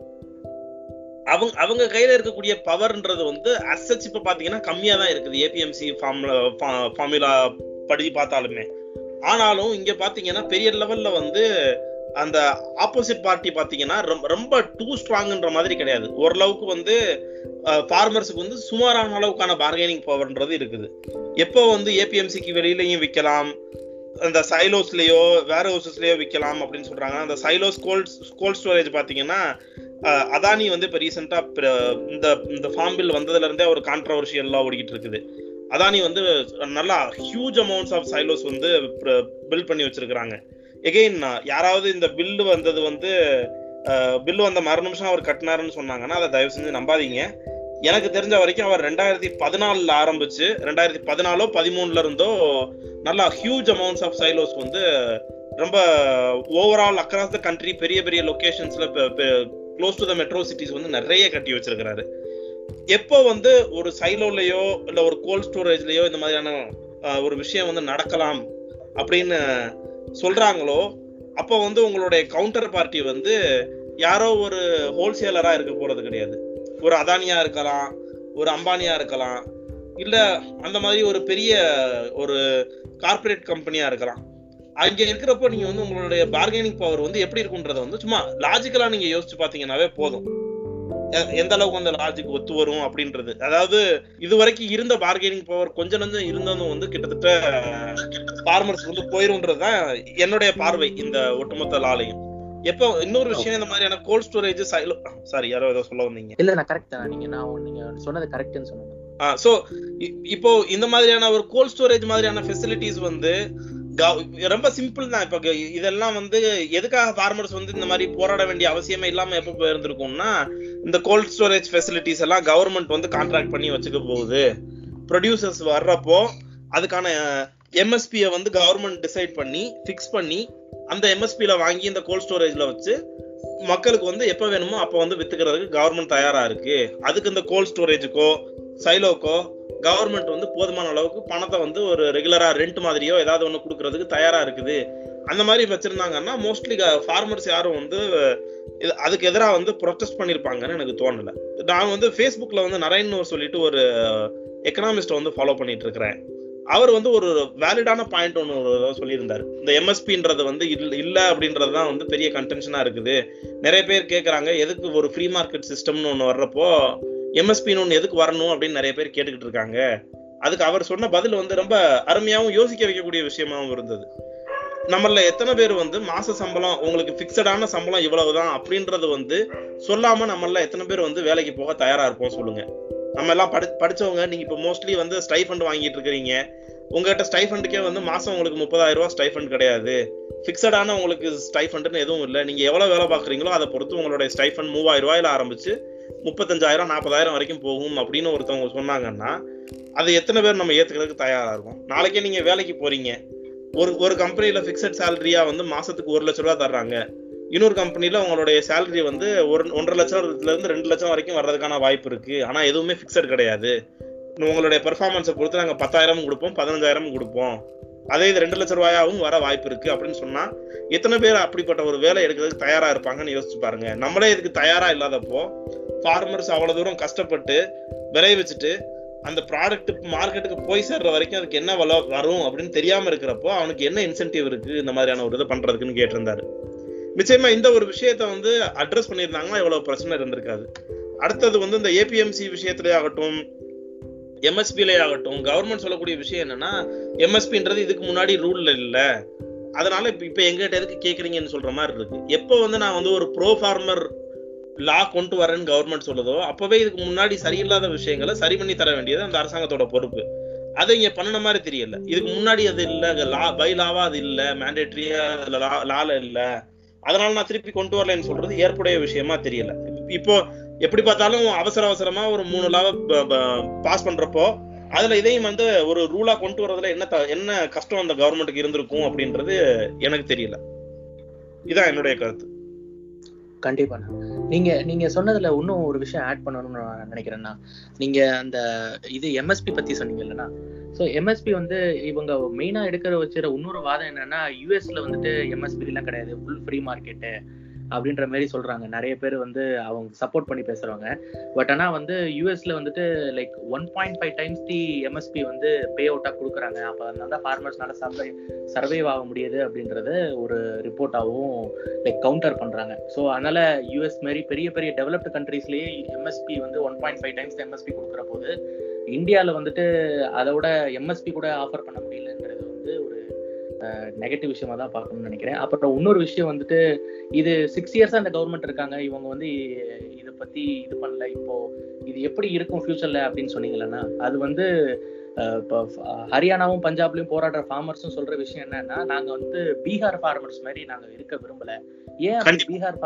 Speaker 3: அவங்க கையில இருக்கக்கூடிய பவர்ன்றது வந்து அசச் இப்ப பாத்தீங்கன்னா கம்மியா தான் இருக்குது ஏபிஎம்சி ஃபார்முலா படி பார்த்தாலுமே. ஆனாலும் இங்க பாத்தீங்கன்னா பெரிய லெவல்ல வந்து அந்த ஆப்போசிட் பார்ட்டி பாத்தீங்கன்னா ரொம்ப டூ ஸ்ட்ராங்ன்ற மாதிரி கிடையாது. ஓரளவுக்கு வந்து ஃபார்மர்ஸுக்கு வந்து சுமாரான அளவுக்கான பார்கெனிங் பவர்ன்றது இருக்குது. எப்போ வந்து ஏபிஎம்சிக்கு வெளியிலையும் விற்கலாம், அந்த சைலோஸ்லயோ வேர் ஹவுசஸ்லயோ விற்கலாம் அப்படின்னு சொல்றாங்க. அந்த சைலோஸ் கோல்ட் ஸ்டோரேஜ் பாத்தீங்கன்னா அதானி வந்து இப்ப ரீசெண்டா இந்த ஃபார்ம் பில் வந்ததுல இருந்தே ஒரு கான்ட்ரவர்ஷியல்லா ஓடிக்கிட்டு இருக்குது. அதானி வந்து நல்லா ஹியூஜ் அமௌண்ட்ஸ் ஆஃப் சைலோஸ் வந்து பில்ட் பண்ணி வச்சிருக்காங்க. எகெயின் யாராவது இந்த பில்லு வந்தது வந்து பில்லு வந்த மறு நிமிஷம் அவர் கட்டினாருன்னு சொன்னாங்கன்னா அதை தயவு செஞ்சு நம்பாதீங்க. எனக்கு தெரிஞ்ச வரைக்கும் அவர் 2014 ஆரம்பிச்சு 2014-13 இருந்தோ நல்லா ஹியூஜ் அமௌண்ட்ஸ் ஆஃப் சைலோஸ் வந்து ரொம்ப ஓவரால் அக்ராஸ் த கண்ட்ரி பெரிய பெரிய லொகேஷன்ஸ்ல close to the metro cities வந்து நிறைய கட்டி வச்சிருக்கிறாரு. எப்போ வந்து ஒரு சைலோலயோ இல்ல ஒரு கோல்ட் ஸ்டோரேஜ்லயோ இந்த மாதிரியான ஒரு விஷயம் வந்து நடக்கலாம் அப்படின்னு சொல்றாங்களோ அப்போ வந்து உங்களுடைய கவுண்டர் பார்ட்டி வந்து யாரோ ஒரு ஹோல்சேலரா இருக்க போறது கிடையாது. ஒரு அதானியா இருக்கலாம், ஒரு அம்பானியா இருக்கலாம், இல்ல அந்த மாதிரி ஒரு பெரிய ஒரு கார்பரேட் கம்பெனியா இருக்கலாம். அங்க இருக்கிறப்போ நீங்க வந்து உங்களுடைய பார்கெனிங் பவர் வந்து எப்படி இருக்குன்றத வந்து சும்மா லாஜிக்கலா நீங்க யோசிச்சு பாத்தீங்கன்னாவே போதும் எந்த அளவுக்கு அந்த லாஜிக் ஒத்து வரும் அப்படின்றது. அதாவது இதுவரைக்கும் இருந்த பார்கெனிங் பவர் கொஞ்சம் இருந்ததும் வந்து கிட்டத்தட்ட ஃபார்மர்ஸ் வந்து போயிரும்ன்றதுதான் என்னுடைய பார்வை இந்த ஒட்டுமொத்த லாலையும். எப்போ இன்னொரு விஷயம் இந்த மாதிரியான கோல்ட் ஸ்டோரேஜ் சாரி யாரோ ஏதோ சொல்ல வந்தீங்க.
Speaker 1: இல்ல நான் கரெக்ட் தான், நீங்க சொன்னது கரெக்ட்னு சொன்னீங்க.
Speaker 3: சோ இப்போ இந்த மாதிரியான ஒரு கோல்ட் ஸ்டோரேஜ் மாதிரியான ஃபெசிலிட்டிஸ் வந்து ரொம்ப சிம்பிள் தான். இப்ப இதெல்லாம் வந்து எதுக்காக ஃபார்மர்ஸ் வந்து இந்த மாதிரி போராட வேண்டிய அவசியமே இல்லாம எப்ப போயிருந்திருக்கும்னா இந்த கோல்ட் ஸ்டோரேஜ் ஃபெசிலிட்டிஸ் எல்லாம் கவர்மெண்ட் வந்து கான்ட்ராக்ட் பண்ணி வச்சுக்க போகுது. ப்ரொடியூசர்ஸ் வர்றப்போ அதுக்கான எம்எஸ்பியை வந்து கவர்மெண்ட் டிசைட் பண்ணி ஃபிக்ஸ் பண்ணி அந்த எம்எஸ்பியில வாங்கி இந்த கோல்ட் ஸ்டோரேஜ்ல வச்சு மக்களுக்கு வந்து எப்ப வேணுமோ அப்ப வந்து வித்துக்கிறதுக்கு கவர்மெண்ட் தயாரா இருக்கு. அதுக்கு இந்த கோல்ட் ஸ்டோரேஜுக்கோ சைலோக்கோ கவர்மெண்ட் வந்து போதுமான அளவுக்கு பணத்தை வந்து ஒரு ரெகுலரா ரெண்ட் மாதிரியோ ஏதாவது ஒண்ணு கொடுக்கறதுக்கு தயாரா இருக்குது. அந்த மாதிரி வச்சிருந்தாங்கன்னா மோஸ்ட்லி ஃபார்மர்ஸ் யாரும் வந்து அதுக்கு எதிராக வந்து ப்ரொடெஸ்ட் பண்ணிருப்பாங்கன்னு எனக்கு தோணல. நான் வந்து ஃபேஸ்புக்ல வந்து நரேன் சொல்லிட்டு ஒரு எக்கனாமிஸ்ட் வந்து ஃபாலோ பண்ணிட்டு இருக்கிறேன். அவர் வந்து ஒரு வேலிடான பாயிண்ட் ஒன்று சொல்லியிருந்தாரு. இந்த எம்எஸ்பின்றது வந்து இல்ல அப்படின்றதுதான் வந்து பெரிய கன்டென்ஷனா இருக்குது. நிறைய பேர் கேட்கறாங்க எதுக்கு ஒரு ஃப்ரீ மார்க்கெட் சிஸ்டம்னு ஒண்ணு வர்றப்போ எம்எஸ்பின்னு ஒண்ணு எதுக்கு வரணும் அப்படின்னு நிறைய பேர் கேட்டுக்கிட்டு இருக்காங்க. அதுக்கு அவர் சொன்ன பதில் வந்து ரொம்ப அருமையாவும் யோசிக்க வைக்கக்கூடிய விஷயமாவும் இருந்தது. நம்மள எத்தனை பேர் வந்து மாச சம்பளம் உங்களுக்கு பிக்சடான சம்பளம் இவ்வளவுதான் அப்படின்றது வந்து சொல்லாம நம்மள எத்தனை பேர் வந்து வேலைக்கு போக தயாரா இருப்போம் சொல்லுங்க. நம்ம எல்லாம் படிச்சவங்க நீங்க இப்ப மோஸ்ட்லி வந்து ஸ்டைஃபண்ட் வாங்கிட்டு இருக்கிறீங்க. உங்ககிட்ட ஸ்டைஃபண்டுக்கே வந்து மாசம் உங்களுக்கு 30,000 ரூபாய் ஸ்டைஃபண்ட் கிடையாது. பிக்சடான உங்களுக்கு ஸ்டைஃபண்ட்னு எதுவும் இல்லை. நீங்க எவ்வளவு வேலை பாக்குறீங்களோ அதை பொறுத்து உங்களுடைய ஸ்டைஃபண்ட் 3,000 ரூபாயில ஆரம்பிச்சு 35,000 40,000 வரைக்கும் போகும் அப்படின்னு ஒருத்தவங்க சொன்னாங்கன்னா அது எத்தனை பேர் நம்ம ஏத்துக்கிறதுக்கு தயாரா இருக்கும்? நாளைக்கே நீங்க வேலைக்கு போறீங்க, ஒரு கம்பெனில பிக்சட் சேலரியா வந்து மாசத்துக்கு 1 லட்சம் ரூபாய் தர்றாங்க. இன்னொரு கம்பெனில உங்களுடைய சேலரி வந்து 1.5 லட்சத்துல இருந்து 2 லட்சம் வரைக்கும் வர்றதுக்கான வாய்ப்பு இருக்கு. ஆனா எதுவுமே பிக்சட் கிடையாது. உங்களுடைய பெர்ஃபார்மன்ஸை பொறுத்து நாங்க 10,000 கொடுப்போம், 15,000 கொடுப்போம். அதே இது 2 லட்சம் ரூபாயாவும் வர வாய்ப்பு இருக்கு அப்படின்னு சொன்னா எத்தனை பேர் அப்படிப்பட்ட ஒரு வேலை எடுக்கிறதுக்கு தயாரா இருப்பாங்கன்னு யோசிச்சு பாருங்க. நம்மளே இதுக்கு தயாரா இல்லாதப்போ ஃபார்மர்ஸ் அவ்வளவு தூரம் கஷ்டப்பட்டு விளைவிச்சுட்டு அந்த ப்ராடக்ட் மார்க்கெட்டுக்கு போய் சேர்ற வரைக்கும் அதுக்கு என்ன விலை வரும் அப்படின்னு தெரியாம இருக்கிறப்போ அவனுக்கு என்ன இன்சென்டிவ் இருக்கு இந்த மாதிரியான ஒரு இதை பண்றதுக்குன்னு கேட்டிருந்தாரு. நிச்சயமா இந்த ஒரு விஷயத்த வந்து அட்ரஸ் பண்ணியிருந்தாங்கன்னா இவ்வளவு பிரச்சனை இருந்திருக்காது. அடுத்தது வந்து இந்த ஏபிஎம்சி விஷயத்திலே ஆகட்டும் எம்எஸ்பிலே ஆகட்டும் கவர்மெண்ட் சொல்லக்கூடிய விஷயம் என்னன்னா எம்எஸ்பின்றது இதுக்கு முன்னாடி ரூல்ல இல்ல, அதனால இப்ப எங்கிட்ட எதுக்கு கேக்குறீங்கன்னு சொல்ற மாதிரி இருக்கு. எப்போ வந்து நான் வந்து ஒரு ப்ரோ ஃபார்மர் லா கொண்டு வரேன்னு கவர்மெண்ட் சொல்லுதோ அப்பவே இதுக்கு முன்னாடி சரியில்லாத விஷயங்களை சரி பண்ணி தர வேண்டியது அந்த அரசாங்கத்தோட பொறுப்பு. அதை இங்க பண்ணின மாதிரி தெரியல. இதுக்கு முன்னாடி அது இல்ல, பை லாவா அது இல்ல, மேண்டேட்டரியா லால இல்ல, அதனால நான் திருப்பி கொண்டு வரலன்னு சொல்றது ஏற்புடைய விஷயமா தெரியல. இப்போ எப்படி பார்த்தாலும் அவசரமா ஒரு 3 லாவை பாஸ் பண்றப்போ அதுல இதையும் வந்து ஒரு ரூலா கொண்டு வரதுல என்ன கஷ்டம் அந்த கவர்மெண்ட்டுக்கு இருந்திருக்கும் அப்படின்றது எனக்கு தெரியல. இதான் என்னுடைய கருத்து.
Speaker 1: கண்டிப்பா நீங்க சொன்னதுல இன்னும் ஒரு விஷயம் ஆட் பண்ணணும்னு நான் நினைக்கிறேன்னா, நீங்க அந்த இது எம்எஸ்பி பத்தி சொன்னீங்க இல்லைன்னா, ஸோ எம்எஸ்பி வந்து இவங்க மெயினா வச்சுற இன்னொரு வாதம் என்னன்னா யூஎஸ்ல வந்துட்டு எம்எஸ்பி எல்லாம் கிடையாது, ஃபுல் ஃப்ரீ மார்க்கெட்டு அப்படின்ற மாதிரி சொல்றாங்க. நிறைய பேர் வந்து அவங்க சப்போர்ட் பண்ணி பேசுறாங்க. பட் ஆனா வந்து யூஎஸ்ல வந்துட்டு லைக் 1.5 டைம்ஸ் தி எம்எஸ்பி வந்து பே அவுட்டா கொடுக்குறாங்க. அப்ப அதனால ஃபார்மர்ஸ்னால சர்வைவ் ஆக முடியுது அப்படின்றது ஒரு ரிப்போர்ட்டாகவும் லைக் கவுண்டர் பண்றாங்க. ஸோ அதனால யூஎஸ் மாதிரி பெரிய பெரிய டெவலப்டு கண்ட்ரீஸ்லயே எம்எஸ்பி வந்து 1.5 டைம்ஸ் எம்எஸ்பி கொடுக்குற போது இந்தியாவில் வந்துட்டு அதோட எம்எஸ்பி கூட ஆஃபர் பண்ண முடியலன்றது வந்து ஒரு நெகட்டிவ் விஷயமா தான் பார்க்கணும்னு நினைக்கிறேன். அப்புறம் இன்னொரு விஷயம் வந்துட்டு, இது 6 இயர்ஸா இந்த கவர்மெண்ட் இருக்காங்க, இவங்க வந்து இதை பத்தி இது பண்ணல, இப்போ இது எப்படி இருக்கும் ஃபியூச்சர்ல அப்படின்னு சொன்னீங்களா? அது வந்து இப்போ ஹரியானாவும் பஞ்சாப்லயும் போராடுற ஃபார்மர்ஸும் சொல்ற விஷயம் என்னன்னா, நாங்க வந்து பீகார் ஃபார்மர்ஸ் மாதிரி நாங்க இருக்க விரும்பல. ஏன் பீகார்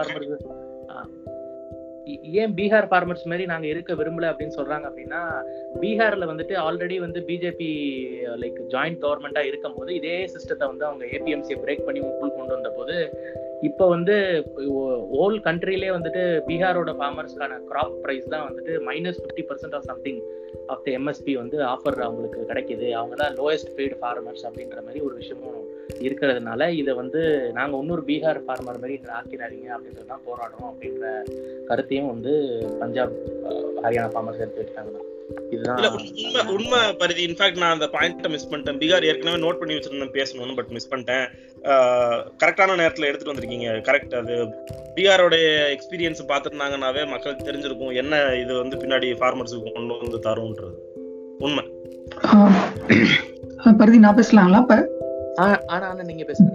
Speaker 1: ஃபார்மர்ஸ் மாதிரி நாங்க இருக்க விரும்பல அப்படின்னு சொல்றாங்க அப்படின்னா, பீகார்ல வந்துட்டு ஆல்ரெடி வந்து பிஜேபி லைக் ஜாயிண்ட் கவர்மெண்டா இருக்கும் போது இதே சிஸ்டத்தை வந்து அவங்க ஏபிஎம்சியை பிரேக் பண்ணி உள் கொண்டு வந்த போது, இப்போ வந்து ஹோல் கண்ட்ரிலே வந்துட்டு பீகாரோட ஃபார்மர்ஸ்க்கான கிராப் ப்ரைஸ் தான் வந்துட்டு -50% off something of the MSP வந்து ஆஃபர் அவங்களுக்கு கிடைக்குது. அவங்க தான் லோயஸ்ட் பெய்டு ஃபார்மர்ஸ் அப்படின்ற மாதிரி ஒரு விஷயமும் இருக்கிறதுனால, இதை வந்து நாங்கள் இன்னொரு பீகார் ஃபார்மர் மாதிரி ஆக்கிடாதீங்க அப்படின்றது தான் போராடுறோம் அப்படின்ற கருத்தையும் வந்து பஞ்சாப் ஹரியானா ஃபார்மர்ஸ் எடுத்து வச்சுட்டாங்க.
Speaker 3: உண்மை பரிதி. இன்ஃபேக்ட் நான் அந்த பாயிண்ட்டை மிஸ் பண்ணிட்டேன். பீகார் ஏற்கனவே நோட் பண்ணி வச்சிருந்தேன் பேசணும்னு, பட் மிஸ் பண்ணிட்டேன். கரெக்டான நேரத்தில் எடுத்துட்டு வந்திருக்கீங்க. கரெக்ட். அது பீகாரோட எக்ஸ்பீரியன்ஸ் பார்த்துருந்தாங்கன்னாவே மக்களுக்கு தெரிஞ்சிருக்கும் என்ன இது வந்து பின்னாடி ஃபார்மர்ஸுக்கு கொண்டு வந்து தரும்ன்றது. உண்மை
Speaker 2: பரிதி. நான் பேசலாங்களா? இப்ப
Speaker 1: நீங்க பேசுங்க.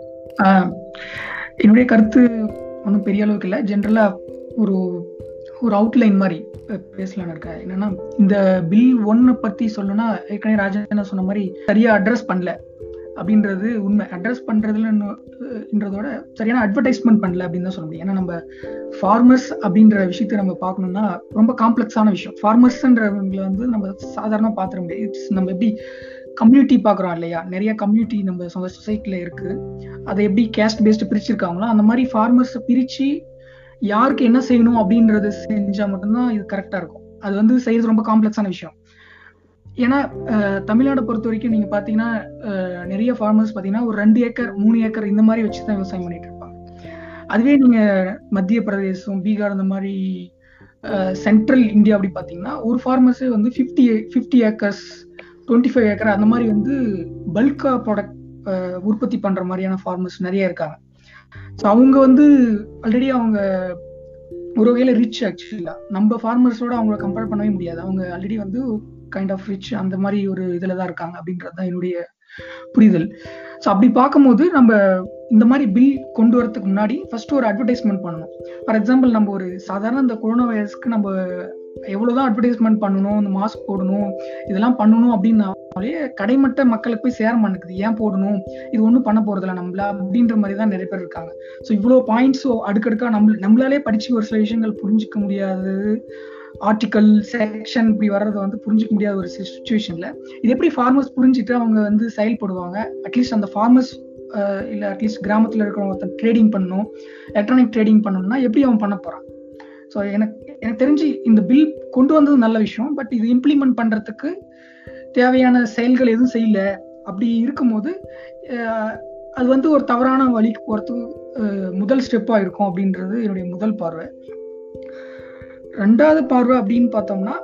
Speaker 2: என்னுடைய கருத்து ஒன்றும் பெரிய அளவுக்கு இல்லை, ஜென்ரலா ஒரு அவுட்லைன் மாதிரி பேசலான்னு இருக்கேன். என்னன்னா, இந்த பில் 1 பத்தி சொல்லணும்னா, ஏற்கனவே ராஜேந்திரன் சொன்ன மாதிரி சரியா அட்ரஸ் பண்ணல அப்படின்றது உண்மை. அட்ரஸ் பண்றதுலன்றதோட சரியான அட்வர்டைஸ்மெண்ட் பண்ணல அப்படின்னு தான் சொல்ல முடியும். ஏன்னா நம்ம ஃபார்மர்ஸ் அப்படின்ற விஷயத்தை நம்ம பார்க்கணும்னா ரொம்ப காம்ப்ளெக்ஸான விஷயம். ஃபார்மர்ஸ்ன்றவங்களை வந்து நம்ம சாதாரணமாக பார்த்துட முடியாது. நம்ம எப்படி கம்யூனிட்டி பார்க்குறோம் இல்லையா, நிறைய கம்யூனிட்டி நம்ம சொசைட்டில இருக்கு. அதை எப்படி கேஸ்ட் பேஸ்டு பிரிச்சிருக்காங்களோ அந்த மாதிரி ஃபார்மர்ஸை பிரிச்சு யாருக்கு என்ன செய்யணும் அப்படின்றத செஞ்சா மட்டும்தான் இது கரெக்டா இருக்கும். அது வந்து செய்யறது ரொம்ப காம்ப்ளெக்ஸான விஷயம். ஏன்னா தமிழ்நாடை பொறுத்த வரைக்கும் நீங்க பாத்தீங்கன்னா நிறைய ஃபார்மர்ஸ் பாத்தீங்கன்னா ஒரு 2 ஏக்கர் 3 ஏக்கர் இந்த மாதிரி வச்சுதான் விவசாயம் பண்ணிட்டு இருப்பாங்க. அதுவே நீங்க மத்திய பிரதேசம், பீகார் இந்த மாதிரி சென்ட்ரல் இந்தியா அப்படி பாத்தீங்கன்னா ஒரு ஃபார்மர்ஸே வந்து 50 ஏக்கர்ஸ் 25 ஏக்கர் அந்த மாதிரி வந்து பல்கா ப்ராடக்ட் உற்பத்தி பண்ற மாதிரியான ஃபார்மர்ஸ் நிறைய இருக்காங்க. ஸோ அவங்க வந்து ஆல்ரெடி அவங்க ஒரு வகையில ரிச். ஆக்சுவலா நம்ம ஃபார்மர்ஸோட அவங்கள கம்பேர் பண்ணவே முடியாது. அவங்க ஆல்ரெடி வந்து கைண்ட் ஆஃப் ரிச் அந்த மாதிரி ஒரு இதுல தான் இருக்காங்க அப்படின்றது தான் என்னுடைய புரிதல். ஸோ அப்படி பார்க்கும்போது நம்ம இந்த மாதிரி பில் கொண்டு வரதுக்கு முன்னாடி ஃபர்ஸ்ட் ஒரு அட்வர்டைஸ்மெண்ட் பண்ணணும். ஃபார் எக்ஸாம்பிள், நம்ம ஒரு சாதாரண இந்த கொரோனா வைரஸ்க்கு நம்ம எவ்வளவுதான் அட்வர்டைஸ்மெண்ட் பண்ணணும், இந்த மாஸ்க் போடணும், இதெல்லாம் பண்ணணும் அப்படின்னாலே கடைமட்ட மக்களுக்கு போய் சேர மாட்டேங்குது. ஏன் போடணும், இது ஒன்றும் பண்ண போறதில்ல நம்மள அப்படின்ற மாதிரி தான் நிறைய பேர் இருக்காங்க. ஸோ இவ்வளோ பாயிண்ட்ஸ் அடுக்கடுக்கா நம்மளாலே படிச்சு ஒரு சில விஷயங்கள் புரிஞ்சிக்க முடியாது, ஆர்டிக்கல் செக்ஷன் இப்படி வர்றதை வந்து புரிஞ்சிக்க முடியாத ஒரு சிச்சுவேஷன்ல இது எப்படி ஃபார்மர்ஸ் புரிஞ்சுட்டு அவங்க வந்து செயல்படுவாங்க? அட்லீஸ்ட் அந்த ஃபார்மர்ஸ் இல்லை அட்லீஸ்ட் கிராமத்தில் இருக்கிறவங்க ட்ரேடிங் பண்ணணும், எலக்ட்ரானிக் ட்ரேடிங் பண்ணணும்னா எப்படி அவன் பண்ண போறான்? ஸோ எனக்கு தெரிஞ்சு இந்த பில் கொண்டு வந்தது நல்ல விஷயம். பட் இது இம்ப்ளிமெண்ட் பண்றதுக்கு தேவையான செயல்கள் எதுவும் செய்யல. அப்படி இருக்கும்போது அது வந்து ஒரு தவறான வழிக்கு போறதுக்கு முதல் ஸ்டெப்பா இருக்கும் அப்படின்றது என்னுடைய முதல் பார்வை. 2வது பார்வை அப்படின்னு பார்த்தோம்னா,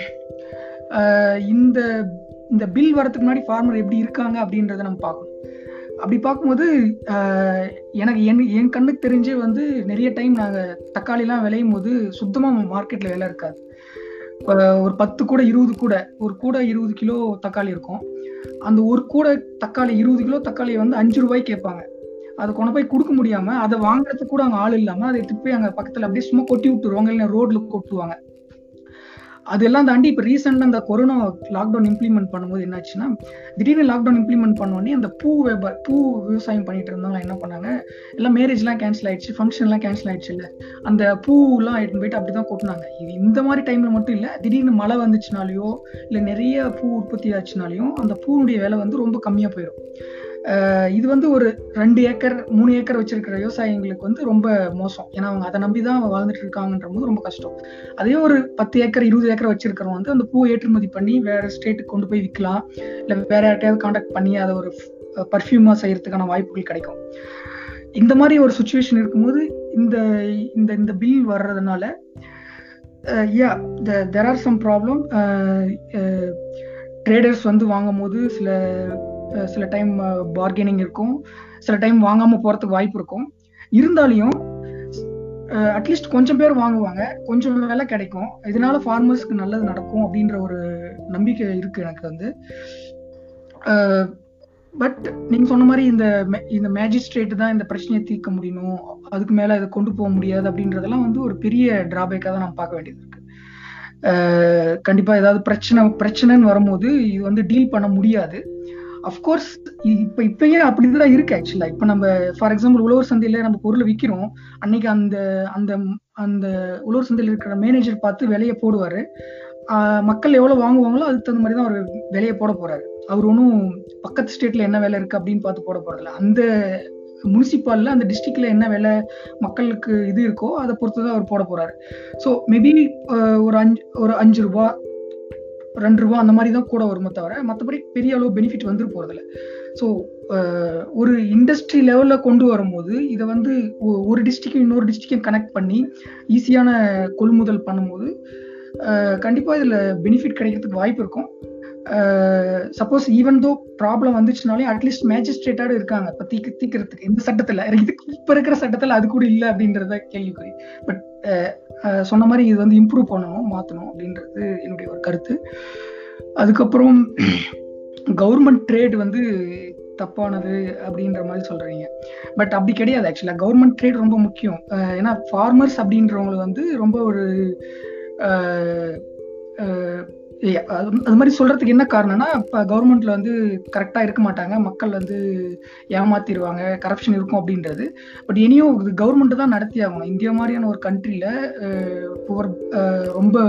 Speaker 2: இந்த பில் வரதுக்கு முன்னாடி ஃபார்மர் எப்படி இருக்காங்க அப்படின்றத நம்ம பார்க்கணும். அப்படி பார்க்கும்போது எனக்கு என் கண்ணுக்கு தெரிஞ்சே வந்து நிறைய டைம் நாங்கள் தக்காளிலாம் விளையும் போது சுத்தமாக மார்க்கெட்டில் விலை இருக்காது. ஒரு 10 கூட 20 கூட ஒரு கூட 20 கிலோ தக்காளி இருக்கும். அந்த ஒரு கூட தக்காளி 20 கிலோ தக்காளியை வந்து 5 ரூபாய்க்கு கேட்பாங்க. அதை கொண்டு போய் கொடுக்க முடியாம அதை வாங்குறதுக்கு கூட அங்கே ஆள் இல்லாமல் அதை எடுத்துட்டு போய் அங்கே பக்கத்தில் அப்படியே சும்மா கொட்டி விட்டுருவாங்க, இல்லை ரோட்ல கொட்டுவாங்க. அதெல்லாம் தாண்டி இப்போ ரீசெண்டாக அந்த கொரோனா லாக்டவுன் இம்ப்ளிமெண்ட் பண்ணும்போது என்னாச்சுன்னா, திடீர்னு லாக்டவுன் இம்ப்ளிமெண்ட் பண்ணோடனே அந்த பூ விவசாயம் பண்ணிட்டு இருந்தவங்க என்ன பண்ணாங்க, எல்லாம் மேரேஜ்லாம் கேன்சல் ஆயிடுச்சு, ஃபங்க்ஷன்லாம் கேன்சல் ஆயிடுச்சு, இல்லை அந்த பூலாம் எடுத்து போயிட்டு அப்படிதான் கொட்டினாங்க. இது இந்த மாதிரி டைம்ல மட்டும் இல்லை, திடீர்னு மழை வந்துச்சுனாலையோ இல்லை நிறைய பூ உற்பத்தி ஆச்சுனாலையும் அந்த பூனுடைய விலை வந்து ரொம்ப கம்மியா போயிடும். இது வந்து ஒரு 2 ஏக்கர் 3 ஏக்கர் வச்சிருக்கிற விவசாயிகளுக்கு வந்து ரொம்ப மோசம். ஏன்னா அவங்க அதை நம்பிதான் வாழ்ந்துட்டு இருக்காங்கன்ற போது ரொம்ப கஷ்டம். அதே ஒரு 10 ஏக்கர் 20 ஏக்கர் வச்சிருக்கிறவங்க வந்து அந்த பூ ஏற்றுமதி பண்ணி வேற ஸ்டேட்டுக்கு கொண்டு போய் விற்கலாம், இல்லை வேற யார்ட்டையாவது கான்டாக்ட் பண்ணி அதை ஒரு பர்ஃப்யூமா செய்யறதுக்கான வாய்ப்புகள் கிடைக்கும். இந்த மாதிரி ஒரு சுச்சுவேஷன் இருக்கும்போது இந்த பில் வர்றதுனால there are some problem. Traders வந்து வாங்கும் போது சில டைம் பார்கெனிங் இருக்கும், சில டைம் வாங்காம போறதுக்கு வாய்ப்பு இருக்கும். இருந்தாலையும் அட்லீஸ்ட் கொஞ்சம் பேர் வாங்குவாங்க, கொஞ்சம் விலை கிடைக்கும், இதனால ஃபார்மர்ஸ்க்கு நல்லது நடக்கும் அப்படின்ற ஒரு நம்பிக்கை இருக்கு எனக்கு வந்து. பட் நீங்க சொன்ன மாதிரி இந்த மேஜிஸ்ட்ரேட் தான் இந்த பிரச்சனையை தீர்க்க முடியணும், அதுக்கு மேல இதை கொண்டு போக முடியாது அப்படின்றதெல்லாம் வந்து ஒரு பெரிய டிராபேக்கா தான் நம்ம பார்க்க வேண்டியது இருக்கு. கண்டிப்பா ஏதாவது பிரச்சனைன்னு வரும்போது இது வந்து டீல் பண்ண முடியாது. அஃப்கோர்ஸ் இப்பயே அப்படிதான் இருக்கு. ஆக்சுவலா இப்ப நம்ம ஃபார் எக்ஸாம்பிள் உழவர் சந்தையில நம்ம பொருளை விற்கிறோம், அன்னைக்கு அந்த அந்த அந்த உழவர் சந்தையில் இருக்கிற மேனேஜர் பார்த்து விலையை போடுவாரு. மக்கள் எவ்வளவு வாங்குவாங்களோ அதுக்கு தகுந்த மாதிரி தான் அவர் விலையை போட போறாரு. அவர் ஒன்றும் பக்கத்து ஸ்டேட்ல என்ன விலை இருக்கு அப்படின்னு பார்த்து போட போறதில்ல. அந்த முனிசிபால்ல அந்த டிஸ்ட்ரிக்ட்ல என்ன விலை மக்களுக்கு இது இருக்கோ அதை பொறுத்துதான் அவர் போட போறாரு. ஸோ மேபி ஒரு 5 ரூபா 2 ரூபா அந்த மாதிரி தான் கூட வருமே தவிர மற்றபடி பெரிய அளவு பெனிஃபிட் வந்துட்டு போறதில்ல. ஸோ ஒரு இண்டஸ்ட்ரி லெவல்ல கொண்டு வரும்போது இதை வந்து ஒரு டிஸ்ட்ரிக்ட் இன்னொரு டிஸ்ட்ரிக்டையும் கனெக்ட் பண்ணி ஈஸியான கொள்முதல் பண்ணும்போது கண்டிப்பா இதுல பெனிஃபிட் கிடைக்கிறதுக்கு வாய்ப்பு இருக்கும். சப்போஸ் ஈவன் தோ ப்ராப்ளம் வந்துச்சுனாலே அட்லீஸ்ட் மேஜிஸ்ட்ரேட்டோட இருக்காங்க இப்ப தீக்கிறதுக்கு. இந்த சட்டத்துல இப்ப இருக்கிற சட்டத்துல அது கூட இல்லை அப்படின்றத கேள்விக்குறி. பட் சொன்ன மாதிரி இது வந்து இம்ப்ரூவ் பண்ணணும், மாத்தணும் அப்படின்றது என்னுடைய ஒரு கருத்து. அதுக்கப்புறம் கவர்மெண்ட் ட்ரேட் வந்து தப்பானது அப்படின்ற மாதிரி சொல்றீங்க. பட் அப்படி கிடையாது. ஆக்சுவலா கவர்மெண்ட் ட்ரேட் ரொம்ப முக்கியம். ஏன்னா ஃபார்மர்ஸ் அப்படின்றவங்க வந்து ரொம்ப ஒரு அது மாதிரி சொல்றதுக்கு என்ன காரணம்னா இப்ப கவர்மெண்ட்ல வந்து கரெக்டா இருக்க மாட்டாங்க, மக்கள் வந்து ஏமாத்திடுவாங்க, கரப்ஷன் இருக்கும் அப்படின்றது. பட் இனியும் கவர்மெண்ட் தான் நடத்தி ஆகணும். இந்தியா மாதிரியான ஒரு கண்ட்ரில ரொம்ப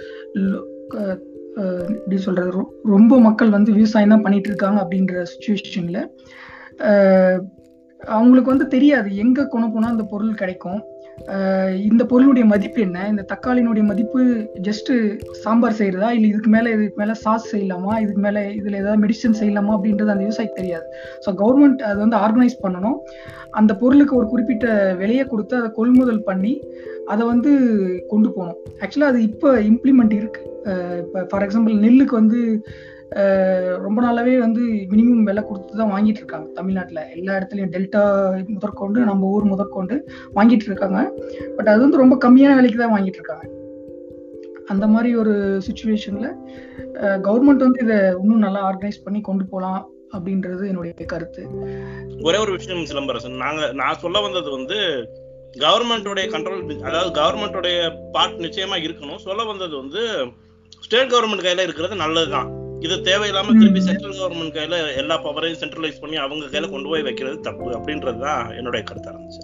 Speaker 2: எப்படி சொல்றது, ரொம்ப மக்கள் வந்து விவசாயம் தான் பண்ணிட்டு இருக்காங்க அப்படின்ற சுச்சுவேஷன்ல அவங்களுக்கு வந்து தெரியாது எங்க கொண்டு போனா அந்த பொருள் கிடைக்கும், இந்த பொருளுடைய மதிப்பு என்ன, இந்த தக்காளியினுடைய மதிப்பு ஜஸ்ட் சாம்பார் செய்யறதா இல்லை இதுக்கு மேல சாஸ் செய்யலாமா, இதுக்கு மேல இதுல ஏதாவது மெடிசன் செய்யலாமா அப்படின்றது அந்த விவசாயிக்கு தெரியாது. ஸோ கவர்மெண்ட் அதை வந்து ஆர்கனைஸ் பண்ணணும். அந்த பொருளுக்கு ஒரு குறிப்பிட்ட விலையை கொடுத்து அதை கொள்முதல் பண்ணி அதை வந்து கொண்டு போகணும். ஆக்சுவலா அது இப்போ இம்ப்ளிமெண்ட் இருக்கு. இப்போ ஃபார் எக்ஸாம்பிள் நெல்லுக்கு வந்து ரொம்ப நாளாவே வந்து மினிமம் விலை கொடுத்து தான் வாங்கிட்டு இருக்காங்க தமிழ்நாட்டில். எல்லா இடத்துலையும் டெல்டா முதற்கொண்டு நம்ம ஊர் முதற்கொண்டு வாங்கிட்டு இருக்காங்க. பட் அது வந்து ரொம்ப கம்மியான விலைக்கு தான் வாங்கிட்டு இருக்காங்க. அந்த மாதிரி ஒரு சுச்சுவேஷன்ல கவர்மெண்ட் வந்து இதை இன்னும் நல்லா ஆர்கனைஸ் பண்ணி கொண்டு போகலாம் அப்படின்றது என்னுடைய கருத்து.
Speaker 3: ஒரே ஒரு விஷயம் சிலம்பரசன், நான் சொல்ல வந்தது வந்து கவர்மெண்டோடைய கண்ட்ரோல், அதாவது கவர்மெண்டோடைய பார்ட் நிச்சயமா இருக்கணும். சொல்ல வந்தது வந்து ஸ்டேட் கவர்மெண்ட் கையில இருக்கிறது நல்லதுதான். இது தேவையில்லாம திருப்பி சென்ட்ரல் கவர்மெண்ட் கையில எல்லா பவரையும் சென்ட்ரலைஸ் பண்ணி அவங்க கையில கொண்டு போய் வைக்கிறது தப்பு அப்படின்றதுதான் என்னுடைய கருத்தா இருந்துச்சு.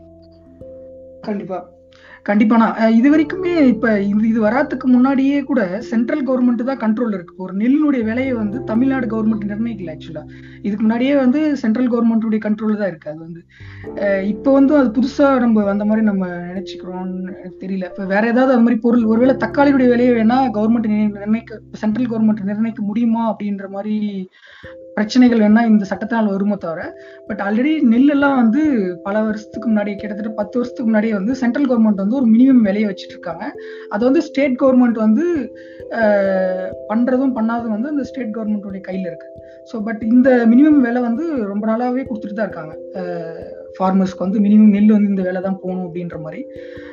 Speaker 2: கண்டிப்பானா இது வரைக்குமே இப்ப இது வராதுக்கு முன்னாடியே கூட சென்ட்ரல் கவர்மெண்ட் தான் கண்ட்ரோல் இருக்கு. ஒரு நெல்லினுடைய விலையை வந்து தமிழ்நாடு கவர்மெண்ட் நிர்ணயிக்கல. ஆக்சுவலா இதுக்கு முன்னாடியே வந்து சென்ட்ரல் கவர்மெண்ட்டுடைய கண்ட்ரோல் தான் இருக்கு. அது வந்து இப்ப வந்து அது புதுசா நம்ம அந்த மாதிரி நம்ம நினைச்சுக்கிறோம்னு தெரியல. இப்ப வேற ஏதாவது அது மாதிரி பொருள் ஒருவேளை தக்காளியுடைய விலையை வேணா கவர்மெண்ட் சென்ட்ரல் கவர்மெண்ட் நிர்ணயிக்க முடியுமா அப்படின்ற மாதிரி பிரச்சனைகள் வேணா இந்த சட்டத்தினால் வருமோ தவிர, பட் ஆல்ரெடி நெல்லெல்லாம் வந்து பல வருஷத்துக்கு முன்னாடி கிட்டத்தட்ட 10 வருஷத்துக்கு முன்னாடியே வந்து சென்ட்ரல் கவர்மெண்ட் வந்து ஒரு மினிமம் விலையை வச்சுட்டு இருக்காங்க. அது வந்து ஸ்டேட் கவர்மெண்ட் வந்து பண்றதும் பண்ணாததும் வந்து அந்த ஸ்டேட் கவர்மெண்ட்டோட கையில இருக்கு. ஸோ பட் இந்த மினிமம் விலை வந்து ரொம்ப நாளாவே கொடுத்துட்டு தான் இருக்காங்க. ஃபார்மர்ஸ்க்கு வந்து மினிமம் நெல் வந்து இந்த விலை தான் போகணும் அப்படின்ற மாதிரி.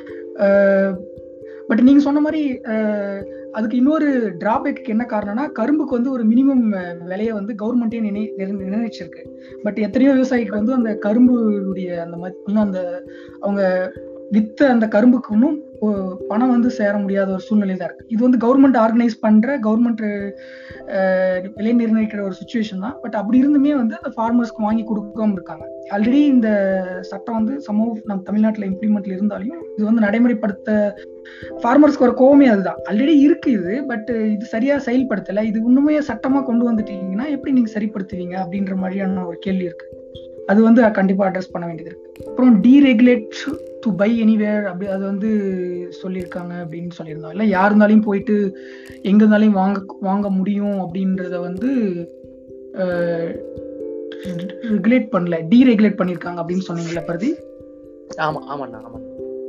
Speaker 2: பட் நீங்க சொன்ன மாதிரி அதுக்கு இன்னொரு டிராபேக்கு என்ன காரணம்னா கரும்புக்கு வந்து ஒரு மினிமம் விலையை வந்து கவர்மெண்டே நிர்ணயிச்சிருக்கு. பட் எத்தனையோ விவசாயிக்கு வந்து அந்த கரும்புடைய அந்த இன்னும் அந்த அவங்க வித்த அந்த கரும்புக்கு இன்னும் பணம் வந்து சேர முடியாத ஒரு சூழ்நிலை தான் இருக்கு. இது வந்து கவர்மெண்ட் ஆர்கனைஸ் பண்ற கவர்மெண்ட் விலை நிர்ணயிக்கிற ஒரு சுச்சுவேஷன் தான். பட் அப்படி இருந்துமே வந்து அந்த ஃபார்மர்ஸ்க்கு வாங்கி கொடுக்காம இருக்காங்க. ஆல்ரெடி இந்த சட்டம் வந்து நம்ம தமிழ்நாட்டில் இம்ப்ளிமெண்ட்ல இருந்தாலையும் இது வந்து நடைமுறைப்படுத்த ஃபார்மர்ஸ்க்கு ஒரு கோவமே அதுதான். ஆல்ரெடி இருக்கு இது, பட் இது சரியா செயல்படுத்தல. இது இன்னுமே சட்டமா கொண்டு வந்துட்டீங்கன்னா எப்படி நீங்க சரிப்படுத்துவீங்க அப்படின்ற மாதிரியான ஒரு கேள்வி இருக்கு. அது வந்து கண்டிப்பா அட்ரஸ் பண்ண வேண்டியது இருக்கு. அப்புறம் டீரெகுலேட் டு பை எனிவேர் அப்படி அது வந்து சொல்லியிருக்காங்க அப்படின்னு சொல்லியிருந்தோம். இல்லை யார் இருந்தாலையும் போயிட்டு எங்க இருந்தாலையும் வாங்க முடியும் அப்படின்றத வந்து ரெகுலேட் பண்ணல, டீரெகுலேட் பண்ணியிருக்காங்க அப்படின்னு சொன்னீங்கல்ல பிரதி?
Speaker 1: ஆமா ஆமாண்ணா ஆமா.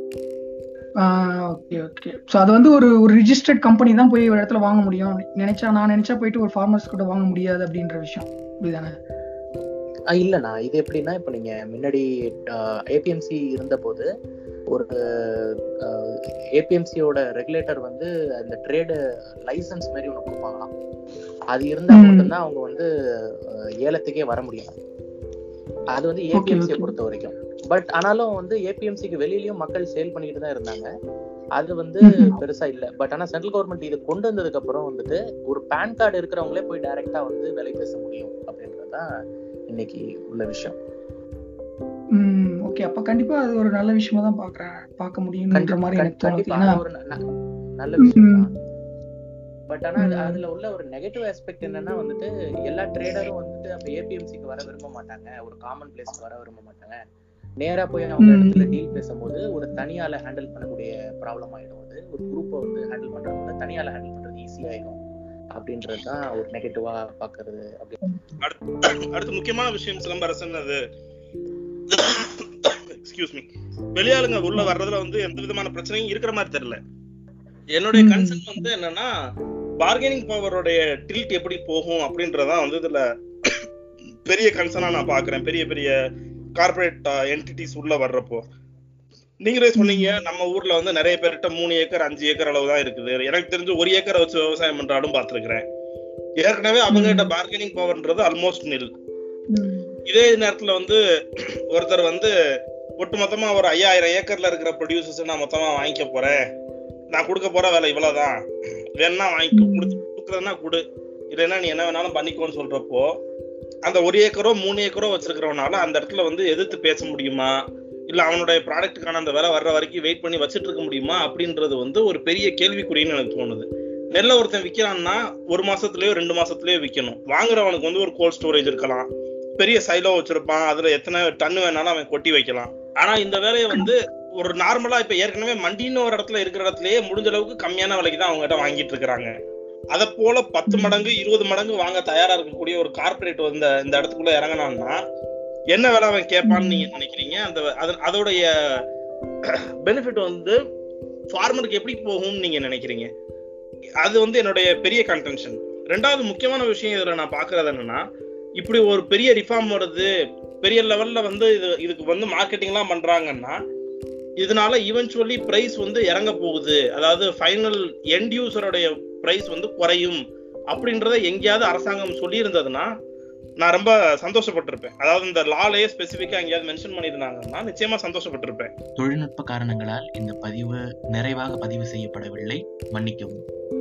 Speaker 2: Okay okay. ஸோ அது வந்து ஒரு ரிஜிஸ்டர்ட் கம்பெனி தான் போய் ஒரு இடத்துல வாங்க முடியும். நான் நினைச்சா போயிட்டு ஒரு ஃபார்மர்ஸ் கூட வாங்க முடியாது அப்படின்ற விஷயம் இப்படிதானே?
Speaker 1: இல்லைண்ணா, இது எப்படின்னா இப்போ நீங்கள் முன்னாடி ஏபிஎம்சி இருந்த போது ஒரு ஏபிஎம்சியோட ரெகுலேட்டர் வந்து அந்த ட்ரேடு லைசன்ஸ் மாதிரி ஒன்று கொடுப்பாங்களாம். அது இருந்தா மட்டும்தான் அவங்க வந்து ஏலத்துக்கே வர முடியும். அது வந்து ஏபிஎம்சியை பொறுத்த வரைக்கும். பட் ஆனாலும் வந்து ஏபிஎம்சிக்கு வெளியிலயும் மக்கள் சேல் பண்ணிட்டு தான் இருந்தாங்க. அது வந்து பெருசா இல்ல. பட் ஆனா சென்ட்ரல் கவர்மெண்ட் இது கொண்டு வந்ததுக்கு அப்புறம் வந்துட்டு ஒரு பேன் கார்டு இருக்கிறவங்களே போய் டைரக்டா வந்து விலை பேச முடியும் அப்படின்றதுதான் இன்னைக்கு உள்ள விஷயம்.
Speaker 2: ஓகே, அப்ப கண்டிப்பா அது ஒரு நல்ல விஷயமா தான் பார்க்க முடியும்ன்ற மாதிரி எனக்கு தோணுது. ஏன்னா
Speaker 1: ஒரு நல்ல விஷயம் தான். பட் ஆனா அதுல உள்ள ஒரு நெகட்டிவ் ஆஸ்பெக்ட் என்னன்னா வந்துட்டு எல்லா ட்ரேடரும் வந்துட்டு அப்ப ஏபிஎம்சிக்கு வர விரும்ப மாட்டாங்க, ஒரு காமன் பிளேஸ்க்கு வர விரும்ப மாட்டாங்க. நேரா போய் அவங்க இடத்துல டீல் பேசும்போது ஒரு தனியால ஹேண்டில் பண்ணக்கூடிய ப்ராப்ளம் ஆயிடும். அது ஒரு குரூப்பை வந்து ஹேண்டில் பண்றது கூட தனியால ஹேண்டில் பண்றது ஈஸியாயிடும் அப்படின்றதுதான் ஒரு நெகட்டிவா பாக்குறது.
Speaker 3: அடுத்து முக்கியமான விஷயம் சிலம்பரசன், அது எக்ஸ்கியூஸ் மீ, வெளியாளுங்க உள்ள வர்றதுல வந்து எந்த விதமான பிரச்சனையும் இருக்கிற மாதிரி தெரியல. என்னுடைய கன்சர்ன் வந்து என்னன்னா பார்கெனிங் பவரோட டில்ட் எப்படி போகும் அப்படின்றதான் வந்து இதுல பெரிய கன்சர்னா நான் பாக்குறேன். பெரிய பெரிய கார்பரேட் என்டிட்டிஸ் உள்ள வர்றப்போ நீங்களே சொன்னீங்க நம்ம ஊர்ல வந்து நிறைய பேர்கிட்ட 3 ஏக்கர் 5 ஏக்கர் அளவு தான் இருக்குது. எனக்கு தெரிஞ்சு 1 ஏக்கரை வச்சு விவசாயம் பண்றாலும் பார்த்திருக்கிறேன். ஏற்கனவே அவங்க கிட்ட பார்கெனிங் பவர்ன்றது ஆல்மோஸ்ட் நில். இதே நேரத்துல வந்து ஒருத்தர் வந்து ஒட்டுமொத்தமா ஒரு 5000 ஏக்கர்ல இருக்கிற ப்ரொடியூசர்ஸ் நான் மொத்தமா வாங்கிக்க போறேன், நான் கொடுக்க போற வேலை இவ்வளவுதான், வேணா வாங்கி கொடுக்குறதுனா கொடு, இல்லைன்னா நீ என்ன வேணாலும் பண்ணிக்கோன்னு சொல்றப்போ அந்த 1 ஏக்கரோ 3 ஏக்கரோ வச்சிருக்கிறவனால அந்த இடத்துல வந்து எதிர்த்து பேச முடியுமா, இல்ல அவனுடைய ப்ராடக்ட்டுக்கான அந்த வேலை வர்ற வரைக்கும் வெயிட் பண்ணி வச்சுட்டு இருக்க முடியுமா அப்படின்றது வந்து ஒரு பெரிய கேள்விக்குறின்னு எனக்கு தோணுது. நெல்லை ஒருத்தன் விற்கிறான்னா 1 மாசத்துலயோ 2 மாசத்துலயோ விற்கணும். வாங்குறவனுக்கு வந்து ஒரு கோல்ட் ஸ்டோரேஜ் இருக்கலாம், பெரிய சைலோ வச்சிருப்பான், அதுல எத்தனை டன் வேணாலும் அவன் கொட்டி வைக்கலாம். ஆனா இந்த வேலையை வந்து ஒரு நார்மலா இப்ப ஏற்கனவே மண்டின்னு ஒரு இடத்துல இருக்கிற இடத்துலயே முடிஞ்ச அளவுக்கு கம்மியான விலைக்கு தான் அவங்க கிட்ட வாங்கிட்டு இருக்கிறாங்க. அத போல 10 மடங்கு 20 மடங்கு வாங்க தயாரா இருக்கக்கூடிய ஒரு கார்பரேட் வந்து இந்த இடத்துக்குள்ள இறங்கினான்னா என்ன வேலை அவன் கேட்பான்னு நீங்க நினைக்கிறீங்க? அதோடைய பெனிஃபிட் வந்து ஃபார்மருக்கு எப்படி போகும்னு நீங்க நினைக்கிறீங்க? அது வந்து என்னுடைய பெரிய கன்டென்ஷன். 2வது முக்கியமான விஷயம் இதுல நான் பாக்குறது என்னன்னா, இப்படி ஒரு பெரிய ரிஃபார்ம் வருது, பெரிய லெவல்ல வந்து இதுக்கு வந்து மார்க்கெட்டிங் எல்லாம் பண்றாங்கன்னா இதனால ஈவென்ச்சுவலி பிரைஸ் வந்து இறங்க போகுது, அதாவது ஃபைனல் எண்ட் யூசருடைய பிரைஸ் வந்து குறையும் அப்படின்றத எங்கேயாவது அரசாங்கம் சொல்லி இருந்ததுன்னா நான் ரொம்ப சந்தோஷப்பட்டிருப்பேன். அதாவது இந்த லாலே ஸ்பெசிஃபிக்கா எங்கேயாவது மென்ஷன் பண்ணியிருந்தாங்கன்னா நிச்சயமா சந்தோஷப்பட்டிருப்பேன்.
Speaker 4: தொழில்நுட்ப காரணங்களால் இந்த பதிவு நிறைவாக பதிவு செய்யப்படவில்லை, மன்னிக்கவும்.